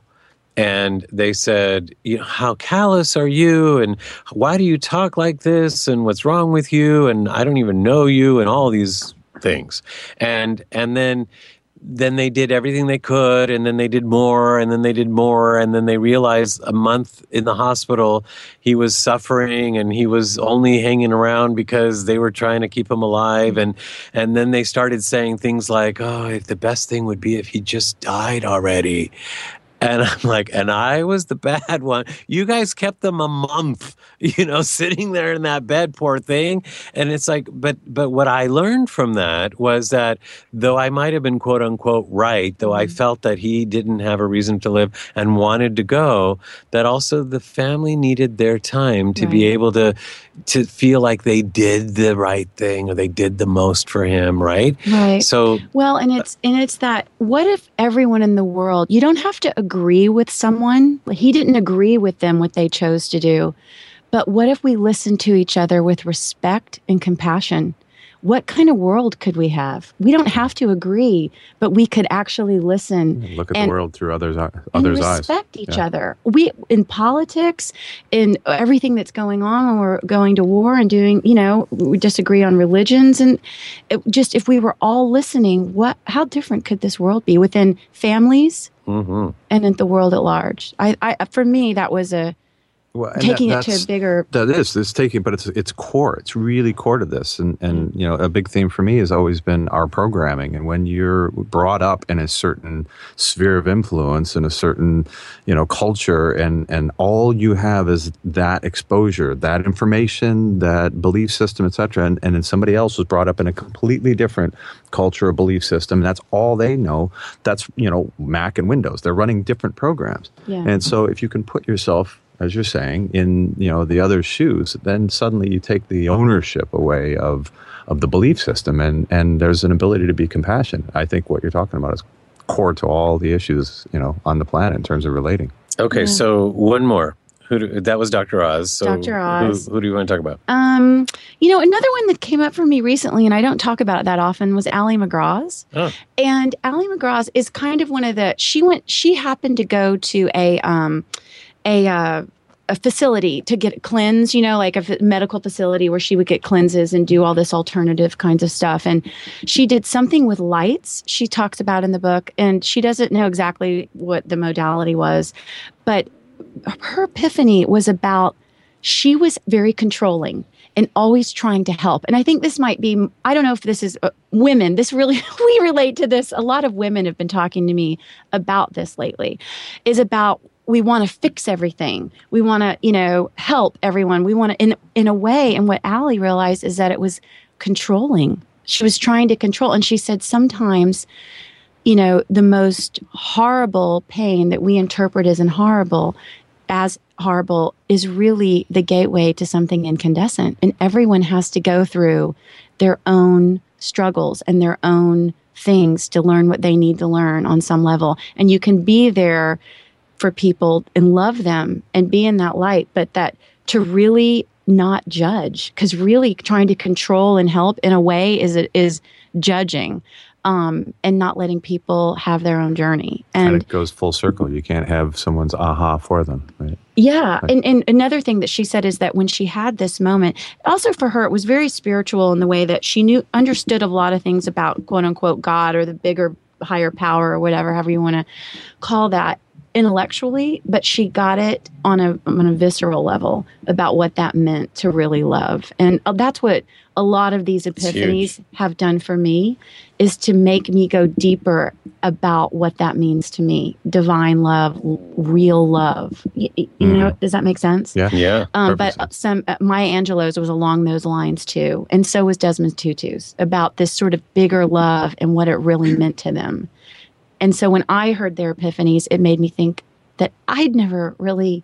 And they said, you know, how callous are you? And why do you talk like this? And what's wrong with you? And I don't even know you, and all these things. And and then then they did everything they could, and then they did more, and then they did more, and then they realized a month in the hospital he was suffering, and he was only hanging around because they were trying to keep him alive. And and then they started saying things like, oh, if the best thing would be if he just died already. And I'm like, and I was the bad one. You guys kept them a month, you know, sitting there in that bed, poor thing. And it's like, but but what I learned from that was that though I might have been quote unquote right, though I felt that he didn't have a reason to live and wanted to go, that also the family needed their time to Right. be able to to feel like they did the right thing or they did the most for him, right? Right. So Well, and it's and it's that what if everyone in the world, you don't have to agree with someone. He didn't agree with them what they chose to do. But what if we listened to each other with respect and compassion? What kind of world could we have? We don't have to agree, but we could actually listen. Look at and- the world through others' and others' eyes. respect each Yeah. other. We in politics, in everything that's going on when we're going to war and doing, you know, we disagree on religions, and it, just if we were all listening, what, how different could this world be within families mhm. and in the world at large? I, I for me, that was a Well, and taking that- it to that's- a bigger. That is, it's taking, but it's it's core. It's really core to this, and and you know, a big theme for me has always been our programming. And when you're brought up in a certain sphere of influence in a certain, you know, culture, and and all you have is that exposure, that information, that belief system, et cetera, and and then somebody else was brought up in a completely different culture or belief system. That's all they know. That's, you know, Mac and Windows. They're running different programs, Yeah. and so if you can put yourself, as you're saying, in, you know, the other's shoes, then suddenly you take the ownership away of of the belief system, and and there's an ability to be compassionate. I think what you're talking about is core to all the issues, you know, on the planet in terms of relating. Okay, Yeah. so one more. Who do, that was Doctor Oz. So Doctor Oz. Who, who do you want to talk about? Um, you know, another one that came up for me recently, and I don't talk about it that often, was Allie McGraw's. Oh. And Allie McGraw's is kind of one of the. She went. She happened to go to a um, a uh, a facility to get cleansed. You know, like a f- medical facility where she would get cleanses and do all this alternative kinds of stuff. And she did something with lights. She talks about in the book, and she doesn't know exactly what the modality was, but her epiphany was about she was very controlling and always trying to help. And I think this might be, I don't know if this is uh, women, this really, we relate to this. A lot of women have been talking to me about this lately, is about we want to fix everything. We want to, you know, help everyone. We want to, in, in a way, and what Allie realized is that it was controlling. She was trying to control. And she said sometimes, you know, the most horrible pain that we interpret as in horrible, as horrible, is really the gateway to something incandescent. And everyone has to go through their own struggles and their own things to learn what they need to learn on some level. And you can be there for people and love them and be in that light, but that to really not judge, because really trying to control and help in a way is is judging. Um, and not letting people have their own journey. And And it goes full circle. You can't have someone's aha for them, right? yeah, and, and another thing that she said is that when she had this moment, also for her, it was very spiritual in the way that she knew, understood a lot of things about quote unquote God or the bigger, higher power or whatever, however you want to call that, intellectually, but she got it on a on a visceral level about what that meant to really love. And that's what a lot of these epiphanies have done for me, is to make me go deeper about what that means to me. Divine love, real love. You, you Mm-hmm. know, does that make sense? Yeah. Yeah. Um, Perfect but sense. some uh, Maya Angelou's was along those lines too, and so was Desmond Tutu's, about this sort of bigger love and what it really meant to them. And so when I heard their epiphanies, it made me think that I'd never really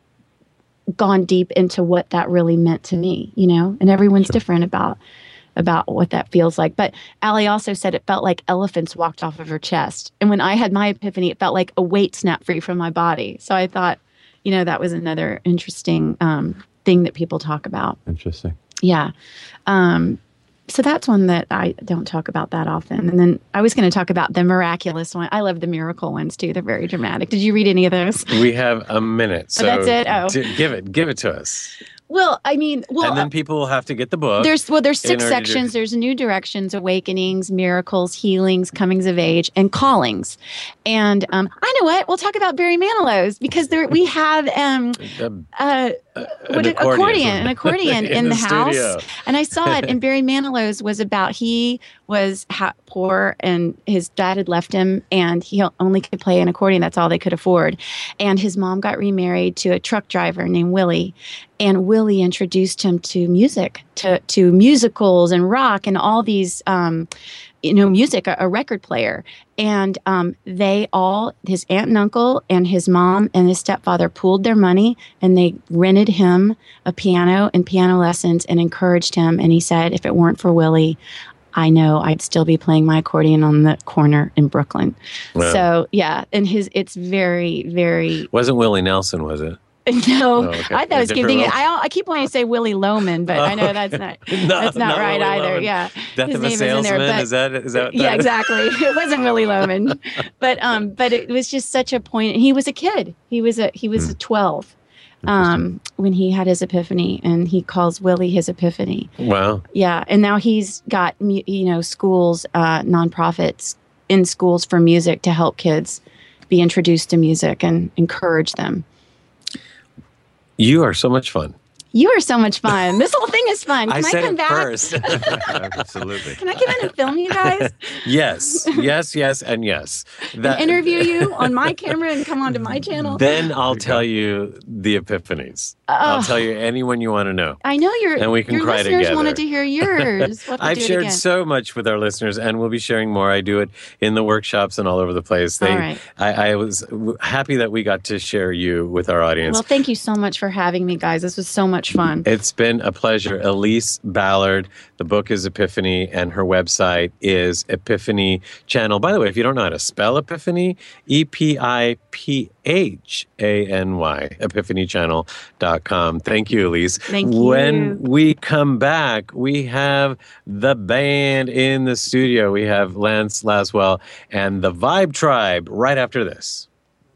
gone deep into what that really meant to me, you know, and everyone's different about about what that feels like. But Allie also said it felt like elephants walked off of her chest. And when I had my epiphany, it felt like a weight snapped free from my body. So I thought, you know, that was another interesting um, thing that people talk about. Interesting. Yeah. Um, so that's one that I don't talk about that often. And then I was going to talk about the miraculous one. I love the miracle ones too. They're very dramatic. Did you read any of those? We have a minute. So Oh, that's it? Oh. t- give it. Give it to us. Well, I mean, well, and then people will have to get the book. There's well, there's in six order to- sections. There's new directions, awakenings, miracles, healings, comings of age, and callings. And um, I know what we'll talk about Barry Manilow's because there we have um, The- uh, what an an accordion, accordion. an accordion In in, the the, house. studio. And I saw it. And Barry Manilow's was about he was ha- poor and his dad had left him, and he only could play an accordion. That's all they could afford. And his mom got remarried to a truck driver named Willie. And Willie introduced him to music, to to musicals and rock and all these, um, you know, music, a, a record player. And um, they all, his aunt and uncle and his mom and his stepfather pooled their money and they rented him a piano and piano lessons and encouraged him. And he said, if it weren't for Willie, I know I'd still be playing my accordion on the corner in Brooklyn. Wow. So, yeah. And his, it's very, very... Wasn't Willie Nelson, was it? No, Oh, okay. I thought I was Different keeping it. role? I, I keep wanting to say Willie Loman, but I know that's not that's not, not right Willie either. Loman. Yeah, Death his of name a is in there, Salesman? but Is that is that? yeah, that- exactly. It wasn't Willie Loman, but um, but it was just such a point. And he was a kid. He was a he was a twelve, um, when he had his epiphany, and he calls Willie his epiphany. Wow. Yeah, and now he's got mu- you know schools, uh, nonprofits in schools for music to help kids be introduced to music and encourage them. You are so much fun. You are so much fun. This whole thing is fun. Can I, said come it back? first. Absolutely. Can I come in and film you guys? yes, yes, yes, and yes. That, and interview you on my camera and come onto my channel? Then I'll tell you the epiphanies. I'll Oh. tell you anyone you want to know. I know your, And we can your cry listeners together. wanted to hear yours. We'll have to I've do it shared again. so much with our listeners, and we'll be sharing more. I do it in the workshops and all over the place. They, All right. I, I was w- happy that we got to share you with our audience. Well, thank you so much for having me, guys. This was so much fun. It's been a pleasure. Elise Ballard, the book is Epiphany, and her website is Epiphany Channel. By the way, if you don't know how to spell Epiphany, E P I P H A N Y, epiphany channel dot com. Thank you, Elise. Thank you. When we come back, we have the band in the studio. We have Lance Laswell and the Vibe Tribe right after this.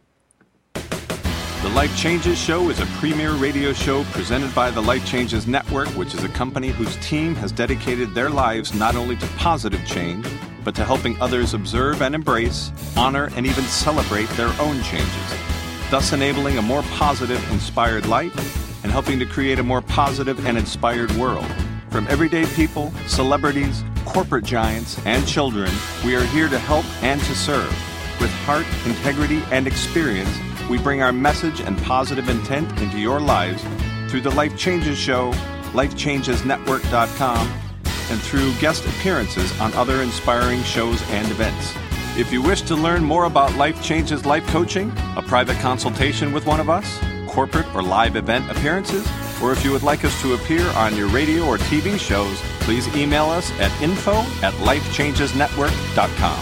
The Life Changes Show is a premier radio show presented by the Life Changes Network, which is a company whose team has dedicated their lives not only to positive change, but to helping others observe and embrace, honor, and even celebrate their own changes, thus enabling a more positive, inspired life and helping to create a more positive and inspired world. From everyday people, celebrities, corporate giants, and children, we are here to help and to serve. With heart, integrity, and experience, we bring our message and positive intent into your lives through the Life Changes Show, life changes network dot com, and through guest appearances on other inspiring shows and events. If you wish to learn more about Life Changes Life Coaching, a private consultation with one of us, corporate or live event appearances, or if you would like us to appear on your radio or T V shows, please email us at info at life changes network dot com.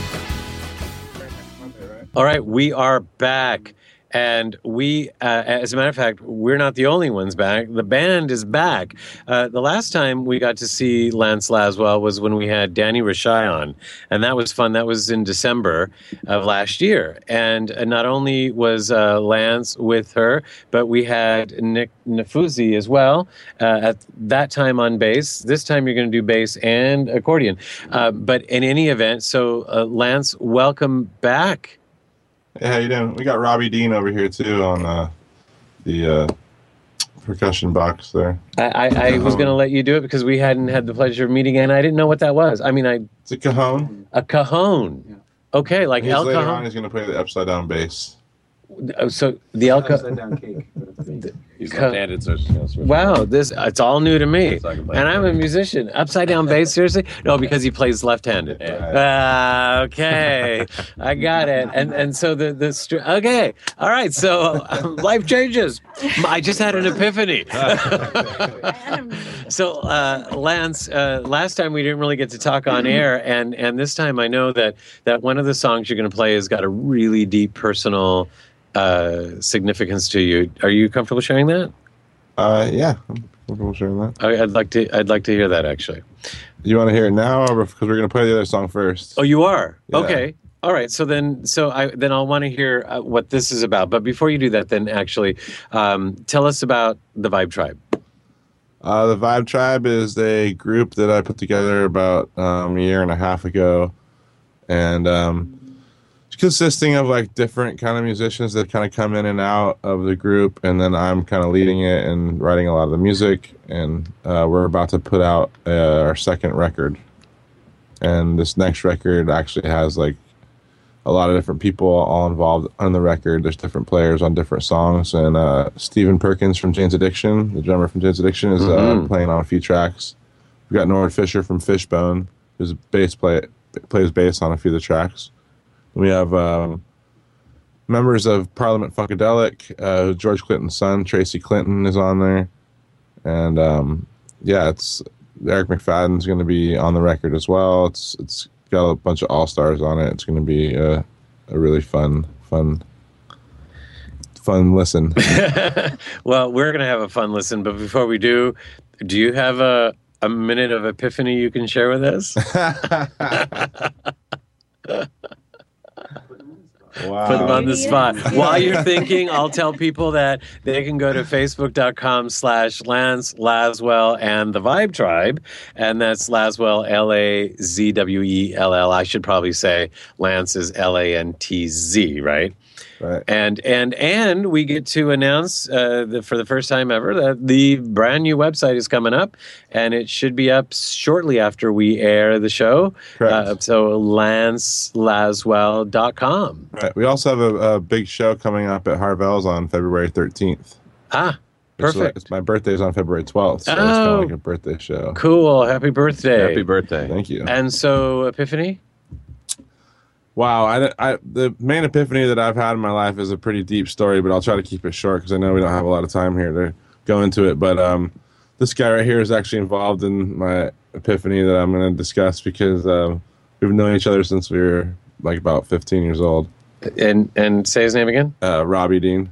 All right, we are back. And we, uh, as a matter of fact, we're not the only ones back. The band is back. Uh, the last time we got to see Lance Laswell was when we had Danny Rashai on. And that was fun. That was in December of last year. And uh, not only was uh, Lance with her, but we had Nick Nafuzi as well uh, at that time on bass. This time you're going to do bass and accordion. Uh, but in any event, so uh, Lance, welcome back. Hey, how you doing? We got Robbie Dean over here too on uh, the uh, percussion box there. I, I, I was going to let you do it because we hadn't had the pleasure of meeting, and I didn't know what that was. I mean, I It's a cajon. a cajon. Okay, like He's El later on, Cajon. he's going to play the upside down bass. Oh, So the El Cajon. down cake. He's Co- left-handed, so you know, switch. Wow, this it's all new to me, So I can play and I'm a musician. Upside down bass, seriously? No, because he plays left-handed. Ah, okay, I got it. And and so the the str- okay, all right. So um, life changes. I just had an epiphany. So uh, Lance, uh, last time we didn't really get to talk on air, and and this time I know that that one of the songs you're going to play has got a really deep personal uh, significance to you. Are you comfortable sharing that? Uh, yeah, I'm comfortable sharing that? I, I'd like to. I'd like to hear that actually. You want to hear it now, or because we're going to play the other song first? Oh, you are? Yeah. Okay. All right. So then, so I then I'll want to hear uh, what this is about. But before you do that, then actually, um, tell us about the Vibe Tribe. Uh, the Vibe Tribe is a group that I put together about um, a year and a half ago, and um, it's consisting of like different kind of musicians that kind of come in and out of the group, and then I'm kind of leading it and writing a lot of the music. And uh, we're about to put out uh, our second record, and this next record actually has like a lot of different people all involved on the record. There's different players on different songs, and uh, Stephen Perkins from Jane's Addiction, the drummer from Jane's Addiction, is Mm-hmm. uh, playing on a few tracks. We've got Nord Fisher from Fishbone, who's a bass play plays bass on a few of the tracks. We have um, members of Parliament Funkadelic. Uh, George Clinton's son, Tracy Clinton, is on there, and um, yeah, it's Eric McFadden's going to be on the record as well. It's it's got a bunch of all-stars on it. It's going to be a, a really fun, fun, fun listen. Well, we're going to have a fun listen, but before we do, do you have a, a minute of epiphany you can share with us? Wow. Put them on the Yes. spot. While you're thinking, I'll tell people that they can go to facebook.com slash Lance Laswell and the Vibe Tribe. And that's Laswell, L A Z W E L L. I should probably say Lance is L A N T Z, right? Right. And and and we get to announce uh, the, for the first time ever that the brand new website is coming up, and it should be up shortly after we air the show. Correct. Uh, so lance laswell dot com. Right. We also have a, a big show coming up at Harvell's on February thirteenth. Ah, It's, perfect. it's my birthday's on February twelfth, so it's kind Oh. of like a birthday show. Cool. Happy birthday. Happy birthday. Thank you. And so, Epiphany? Wow, I, I, the main epiphany that I've had in my life is a pretty deep story, but I'll try to keep it short because I know we don't have a lot of time here to go into it. But um, this guy right here is actually involved in my epiphany that I'm going to discuss because um, we've known each other since we were like about fifteen years old. And and say his name again? Uh, Robbie Dean.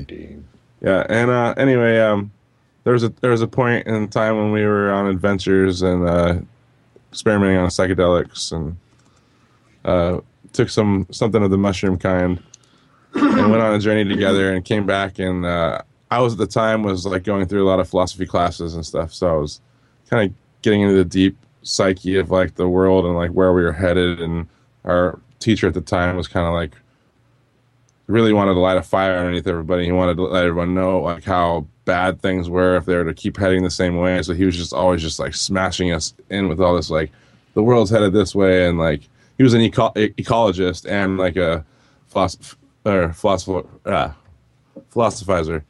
Yeah, and uh, anyway, um, there was a there was a point in time when we were on adventures and uh, experimenting on psychedelics and uh, took some something of the mushroom kind and went on a journey together and came back. And uh, I was at the time was like going through a lot of philosophy classes and stuff, so I was kind of getting into the deep psyche of like the world and like where we were headed. And our teacher at the time was kind of like really wanted to light a fire underneath everybody. He wanted to let everyone know like how bad things were if they were to keep heading the same way. So he was just always just like smashing us in with all this like the world's headed this way, and like he was an eco- ecologist and like a philosoph- or philosopher uh, philosophizer.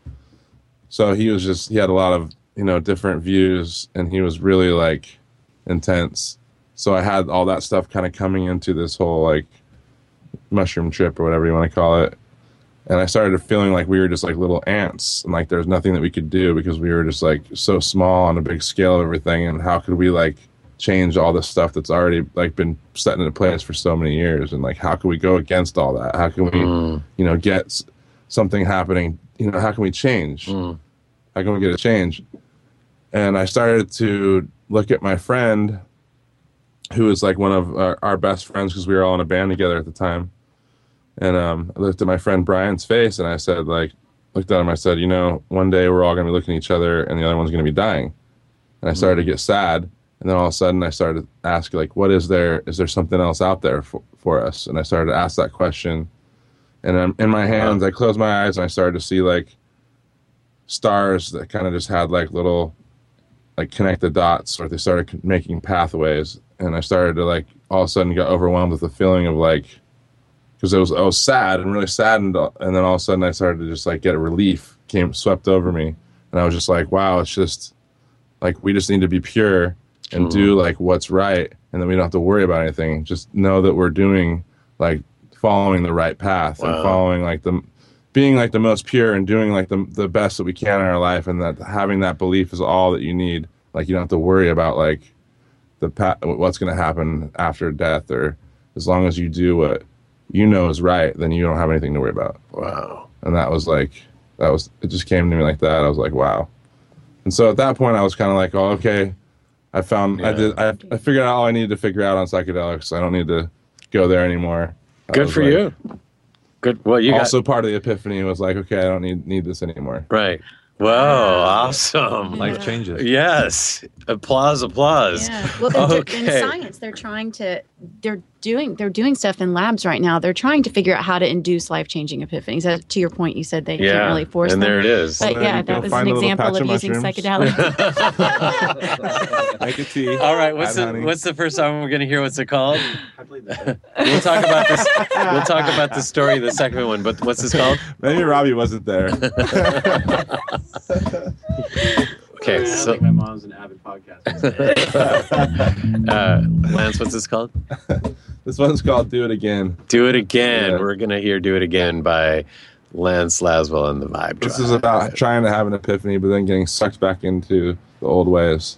So he was just he had a lot of you know different views, and he was really like intense. So I had all that stuff kind of coming into this whole like mushroom trip or whatever you want to call it. And I started feeling like we were just like little ants, and like there's nothing that we could do because we were just like so small on a big scale of everything. And how could we like change all this stuff that's already like been set into place for so many years? And like, how can we go against all that? How can we, Mm. you know, get s- something happening? You know, how can we change? Mm. How can we get a change? And I started to look at my friend, who was like one of our, our best friends because we were all in a band together at the time. And um, I looked at my friend Brian's face, and I said, like, looked at him. I said, you know, one day we're all going to be looking at each other, and the other one's going to be dying. And I started to get sad. And then all of a sudden, I started to ask, like, what is there? Is there something else out there for, for us? And I started to ask that question. And um, in my hands, I closed my eyes, and I started to see like stars that kind of just had like little, like connect the dots, or they started making pathways. And I started to like all of a sudden get overwhelmed with the feeling of like. Because I was I was sad and really saddened, and then all of a sudden I started to just like get a relief came swept over me, and I was just like, wow, it's just like we just need to be pure and do like what's right, and then we don't have to worry about anything. Just know that we're doing like following the right path Wow. and following like the being like the most pure and doing like the the best that we can in our life, and that having that belief is all that you need. Like you don't have to worry about like the pa- what's going to happen after death, or as long as you do what you know is right, then you don't have anything to worry about. Wow. And that was like, that was, it just came to me like that. I was like, wow. And so at that point, I was kind of like, oh, okay, I found, Yeah. I did, I, I figured out all I needed to figure out on psychedelics. I don't need to go there anymore. I Good was for like- you. Good. Well, you also, got part of the epiphany was like, okay, I don't need need this anymore. right. Whoa, awesome. Life changes. Yes. Applause, applause. Yeah. Well, they're, Okay. in science, they're trying to they're doing they're doing stuff in labs right now. They're trying to figure out how to induce life changing epiphanies. That, to your point, you said they Yeah. can't really force and them. there it is. But Well, yeah, then go that was find an a little example patch of of using mushrooms. psychedelics. Make a tea. All right, what's add the honey. what's the first song we're gonna hear? What's it called? We'll talk about this. We'll talk about the story of the second one. But what's this called? Maybe Robbie wasn't there. Okay, so my mom's an avid podcaster. uh, Lance, what's this called? This one's called "Do It Again." Do It Again. Yeah. We're gonna hear "Do It Again" by Lance Laswell and the Vibe This Tribe. is about trying to have an epiphany, but then getting sucked back into the old ways.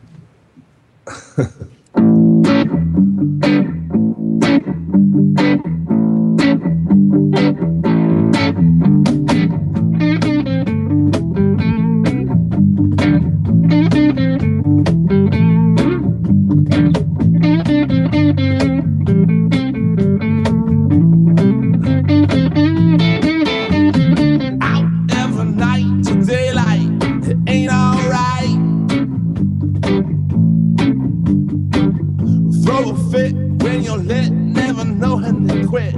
Every night to daylight, it ain't alright. Throw a fit when you're lit, never know when to quit.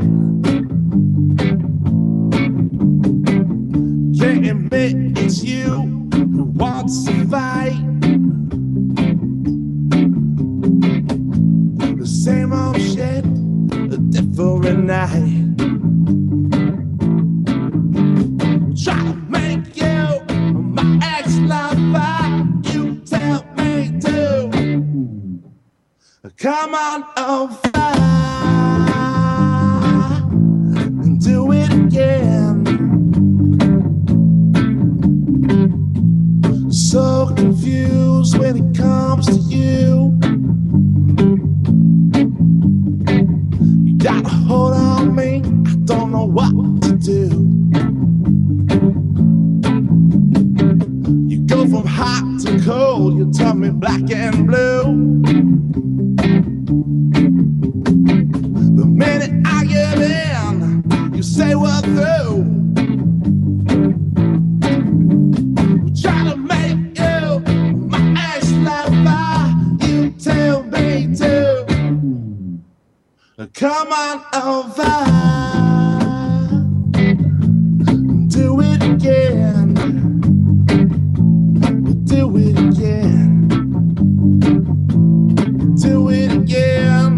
Can't admit it's you who wants to fight. The same old shit, a different night. Try to make you my ex-lover. You tell me to come on over and do it again. So confused when it comes to you. You got a hold on me. I don't know what to do. You go from hot to cold, you tell me black and blue. The minute I get in, you say we're through. We try to make you my ex-lover. You tell me to come on over. Do it again. Do it again. Do it again.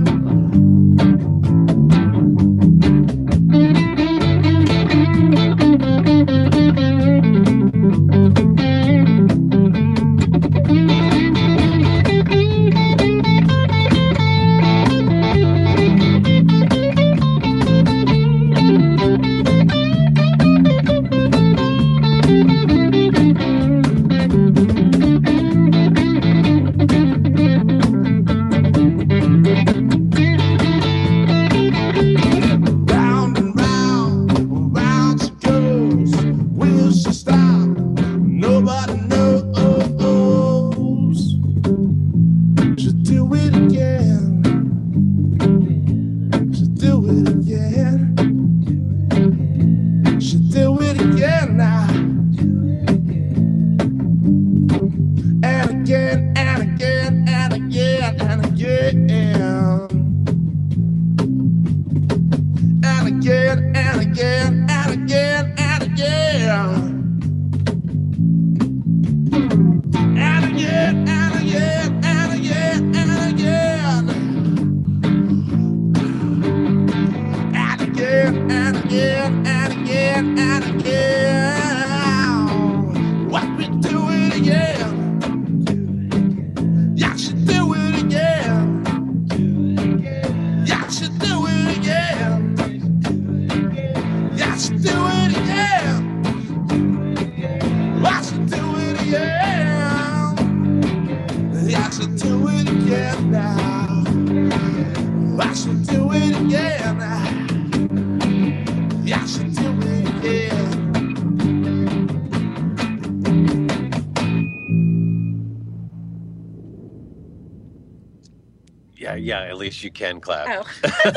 yeah, at least you can clap. Oh.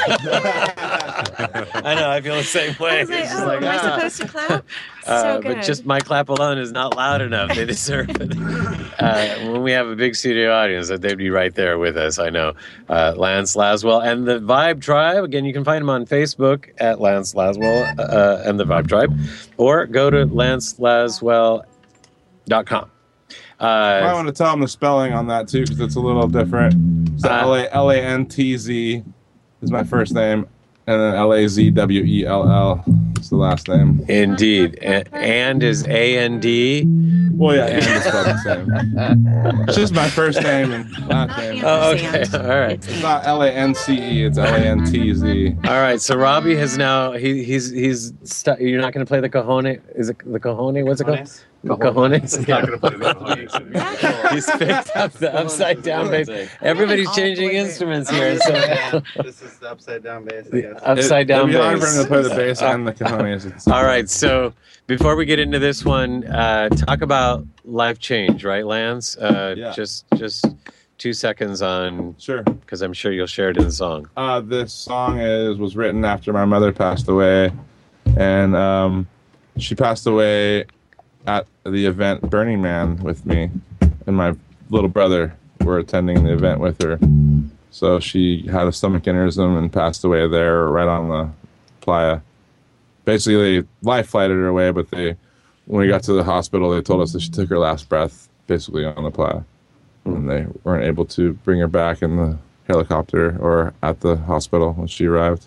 I know, I feel the same way. I was like, It's just oh, like, am I ah. supposed to clap? Uh, So but good. just my clap alone is not loud enough. They deserve it. Uh, when we have a big studio audience, that they'd be right there with us. I know. Uh, Lance Laswell and the Vibe Tribe. Again, you can find him on Facebook at Lance Laswell uh, and the Vibe Tribe, or go to lance laswell dot com. I Uh, want to tell them the spelling on that too, because it's a little different. So Uh, L A L A N T Z is my first name, and then L A Z W E L L is the last name. indeed. A- and is A N D. Well, yeah, and it's spelled the same. It's just my first name and last name. Oh, okay. All right. It's not L A N C E, it's L A N T Z. All right. So Robbie has now, he, he's, he's, stu- you're not going to play the Cajone? Is it the Cajone? What's it called? The Cajones? Not gonna play the Cajones. He's picked up the upside down bass. Everybody's changing instruments here. So This is the upside down bass, I guess. upside down It'd be hard for bass. him to play the bass and the cajones. at the same All right. time. So before we get into this one, uh, talk about life change, right, Lance? Uh, Yeah. Just, just two seconds on, Sure. because I'm sure you'll share it in the song. Uh, this song is was written after my mother passed away, and um, she passed away at the event Burning Man with me, and my little brother were attending the event with her. So she had a stomach aneurysm and passed away there, right on the playa. Basically, life flighted her away, but they, when we got to the hospital, they told us that she took her last breath basically on the playa, and they weren't able to bring her back in the helicopter or at the hospital when she arrived.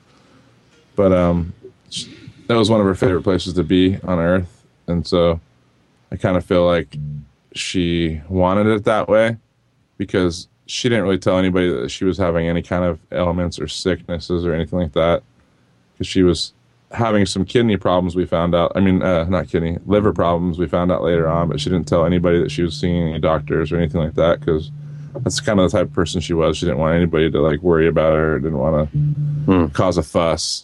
But um, she, that was one of her favorite places to be on Earth, and so I kind of feel like she wanted it that way, because she didn't really tell anybody that she was having any kind of ailments or sicknesses or anything like that, because she was having some kidney problems, we found out. I mean, uh, not kidney, liver problems, we found out later on, but she didn't tell anybody that she was seeing any doctors or anything like that, because that's kind of the type of person she was. She didn't want anybody to like worry about her, didn't want to Hmm. cause a fuss.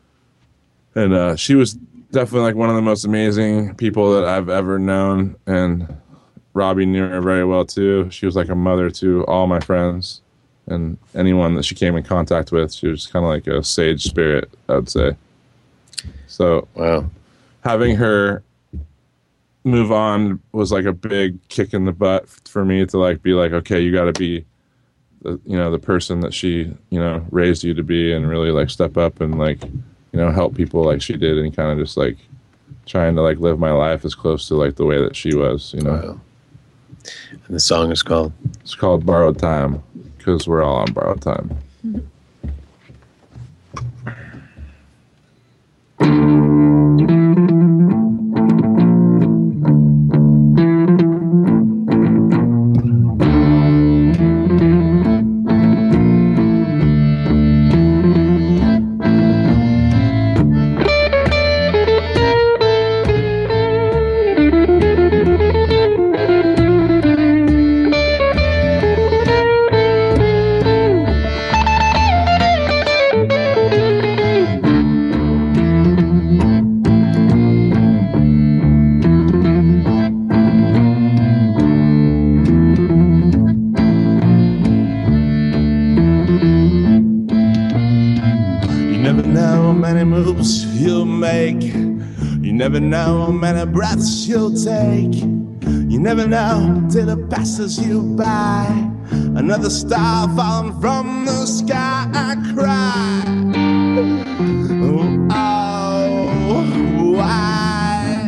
And uh, she was definitely like one of the most amazing people that I've ever known, and Robbie knew her very well too. She was like a mother to all my friends and anyone that she came in contact with. She was kind of like a sage spirit, I would say. So Wow. having her move on was like a big kick in the butt for me to like be like, okay, you got to be the, you know, the person that she, you know, raised you to be, and really like step up and like, you know, help people like she did, and kind of just like trying to like live my life as close to like the way that she was, you know. Wow. And the song is called? It's called Borrowed Time, because we're all on borrowed time. You never know how many moves you'll make. You never know how many breaths you'll take. You never know till it passes you by. Another star falling from the sky. I cry. Oh, oh, why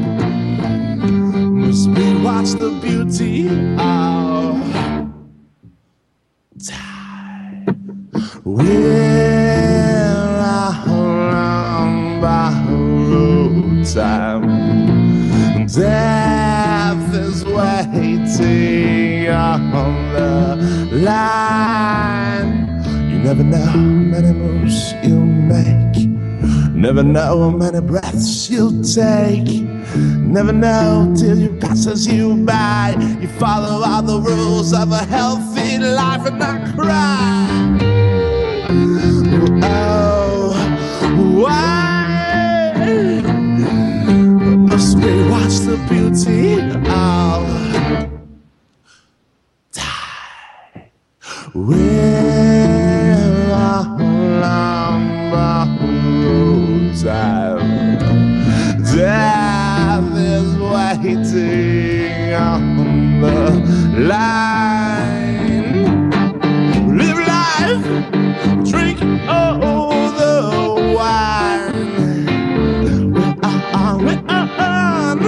must we watch the beauty of time? We're around borrowed time. Death is waiting on the line. You never know how many moves you'll make. Never know how many breaths you'll take. Never know till it passes you by. You follow all the rules of a healthy life and not cry. Oh, why must we watch the beauty of time? We're waiting on the line. Live life, drink all the wine. We're on, we're on,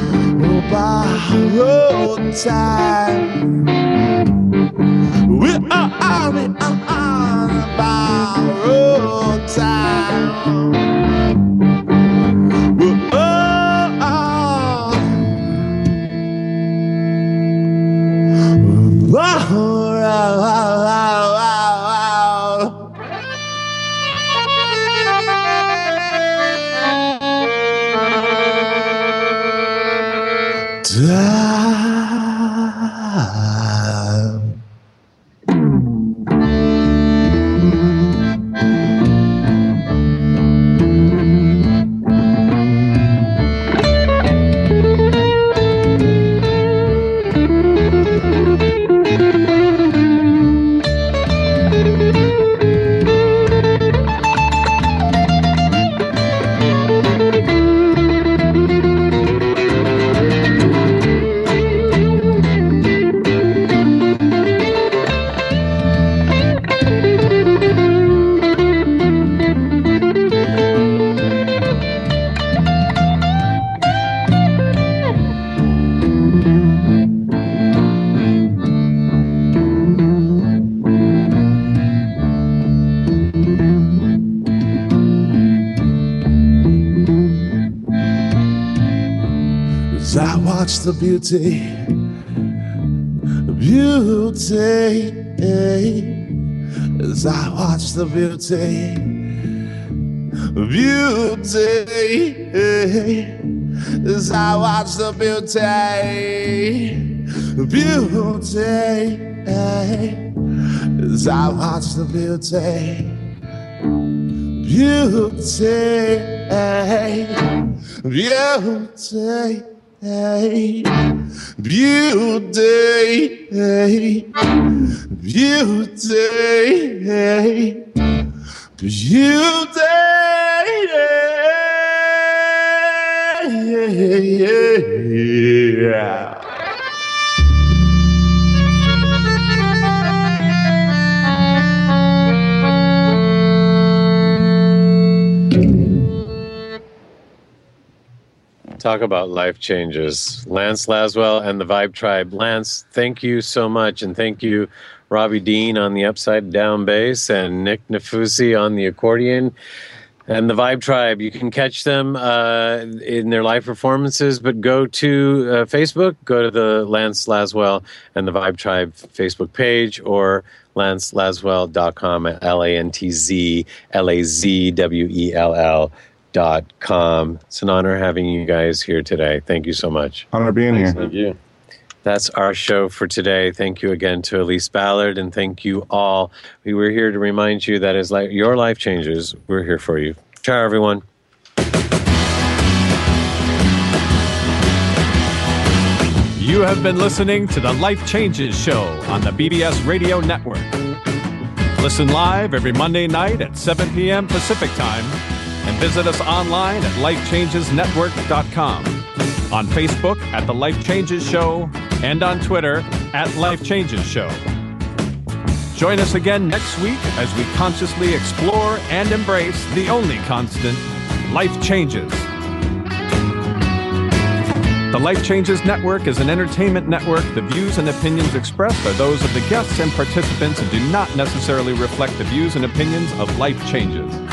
borrowed time. We're on, we're on, borrowed time. The beauty, beauty, as I watch the beauty, beauty, as I watch the beauty, beauty, as I watch the beauty, beauty, beauty. Hey, beauty, hey, beauty, hey, beauty, yeah. Talk about life changes. Lance Laswell and the Vibe Tribe. Lance, thank you so much. And thank you, Robbie Dean on the upside down bass and Nick Nafusi on the accordion. And the Vibe Tribe, you can catch them uh, in their live performances, but go to uh, Facebook, go to the Lance Laswell and the Vibe Tribe Facebook page, or lance laswell dot com, L A N T Z L A Z W E L L dot com. It's an honor having you guys here today. Thank you so much. Honor being Thanks, here. Thank you. That's our show for today. Thank you again to Elise Ballard, and thank you all. We were here to remind you that as like your life changes, we're here for you. Ciao, everyone. You have been listening to the Life Changes Show on the B B S Radio Network. Listen live every Monday night at seven p.m. Pacific Time, and visit us online at life changes network dot com, on Facebook at The Life Changes Show, and on Twitter at Life Changes Show. Join us again next week as we consciously explore and embrace the only constant, life changes. The Life Changes Network is an entertainment network. The views and opinions expressed are those of the guests and participants and do not necessarily reflect the views and opinions of Life Changes.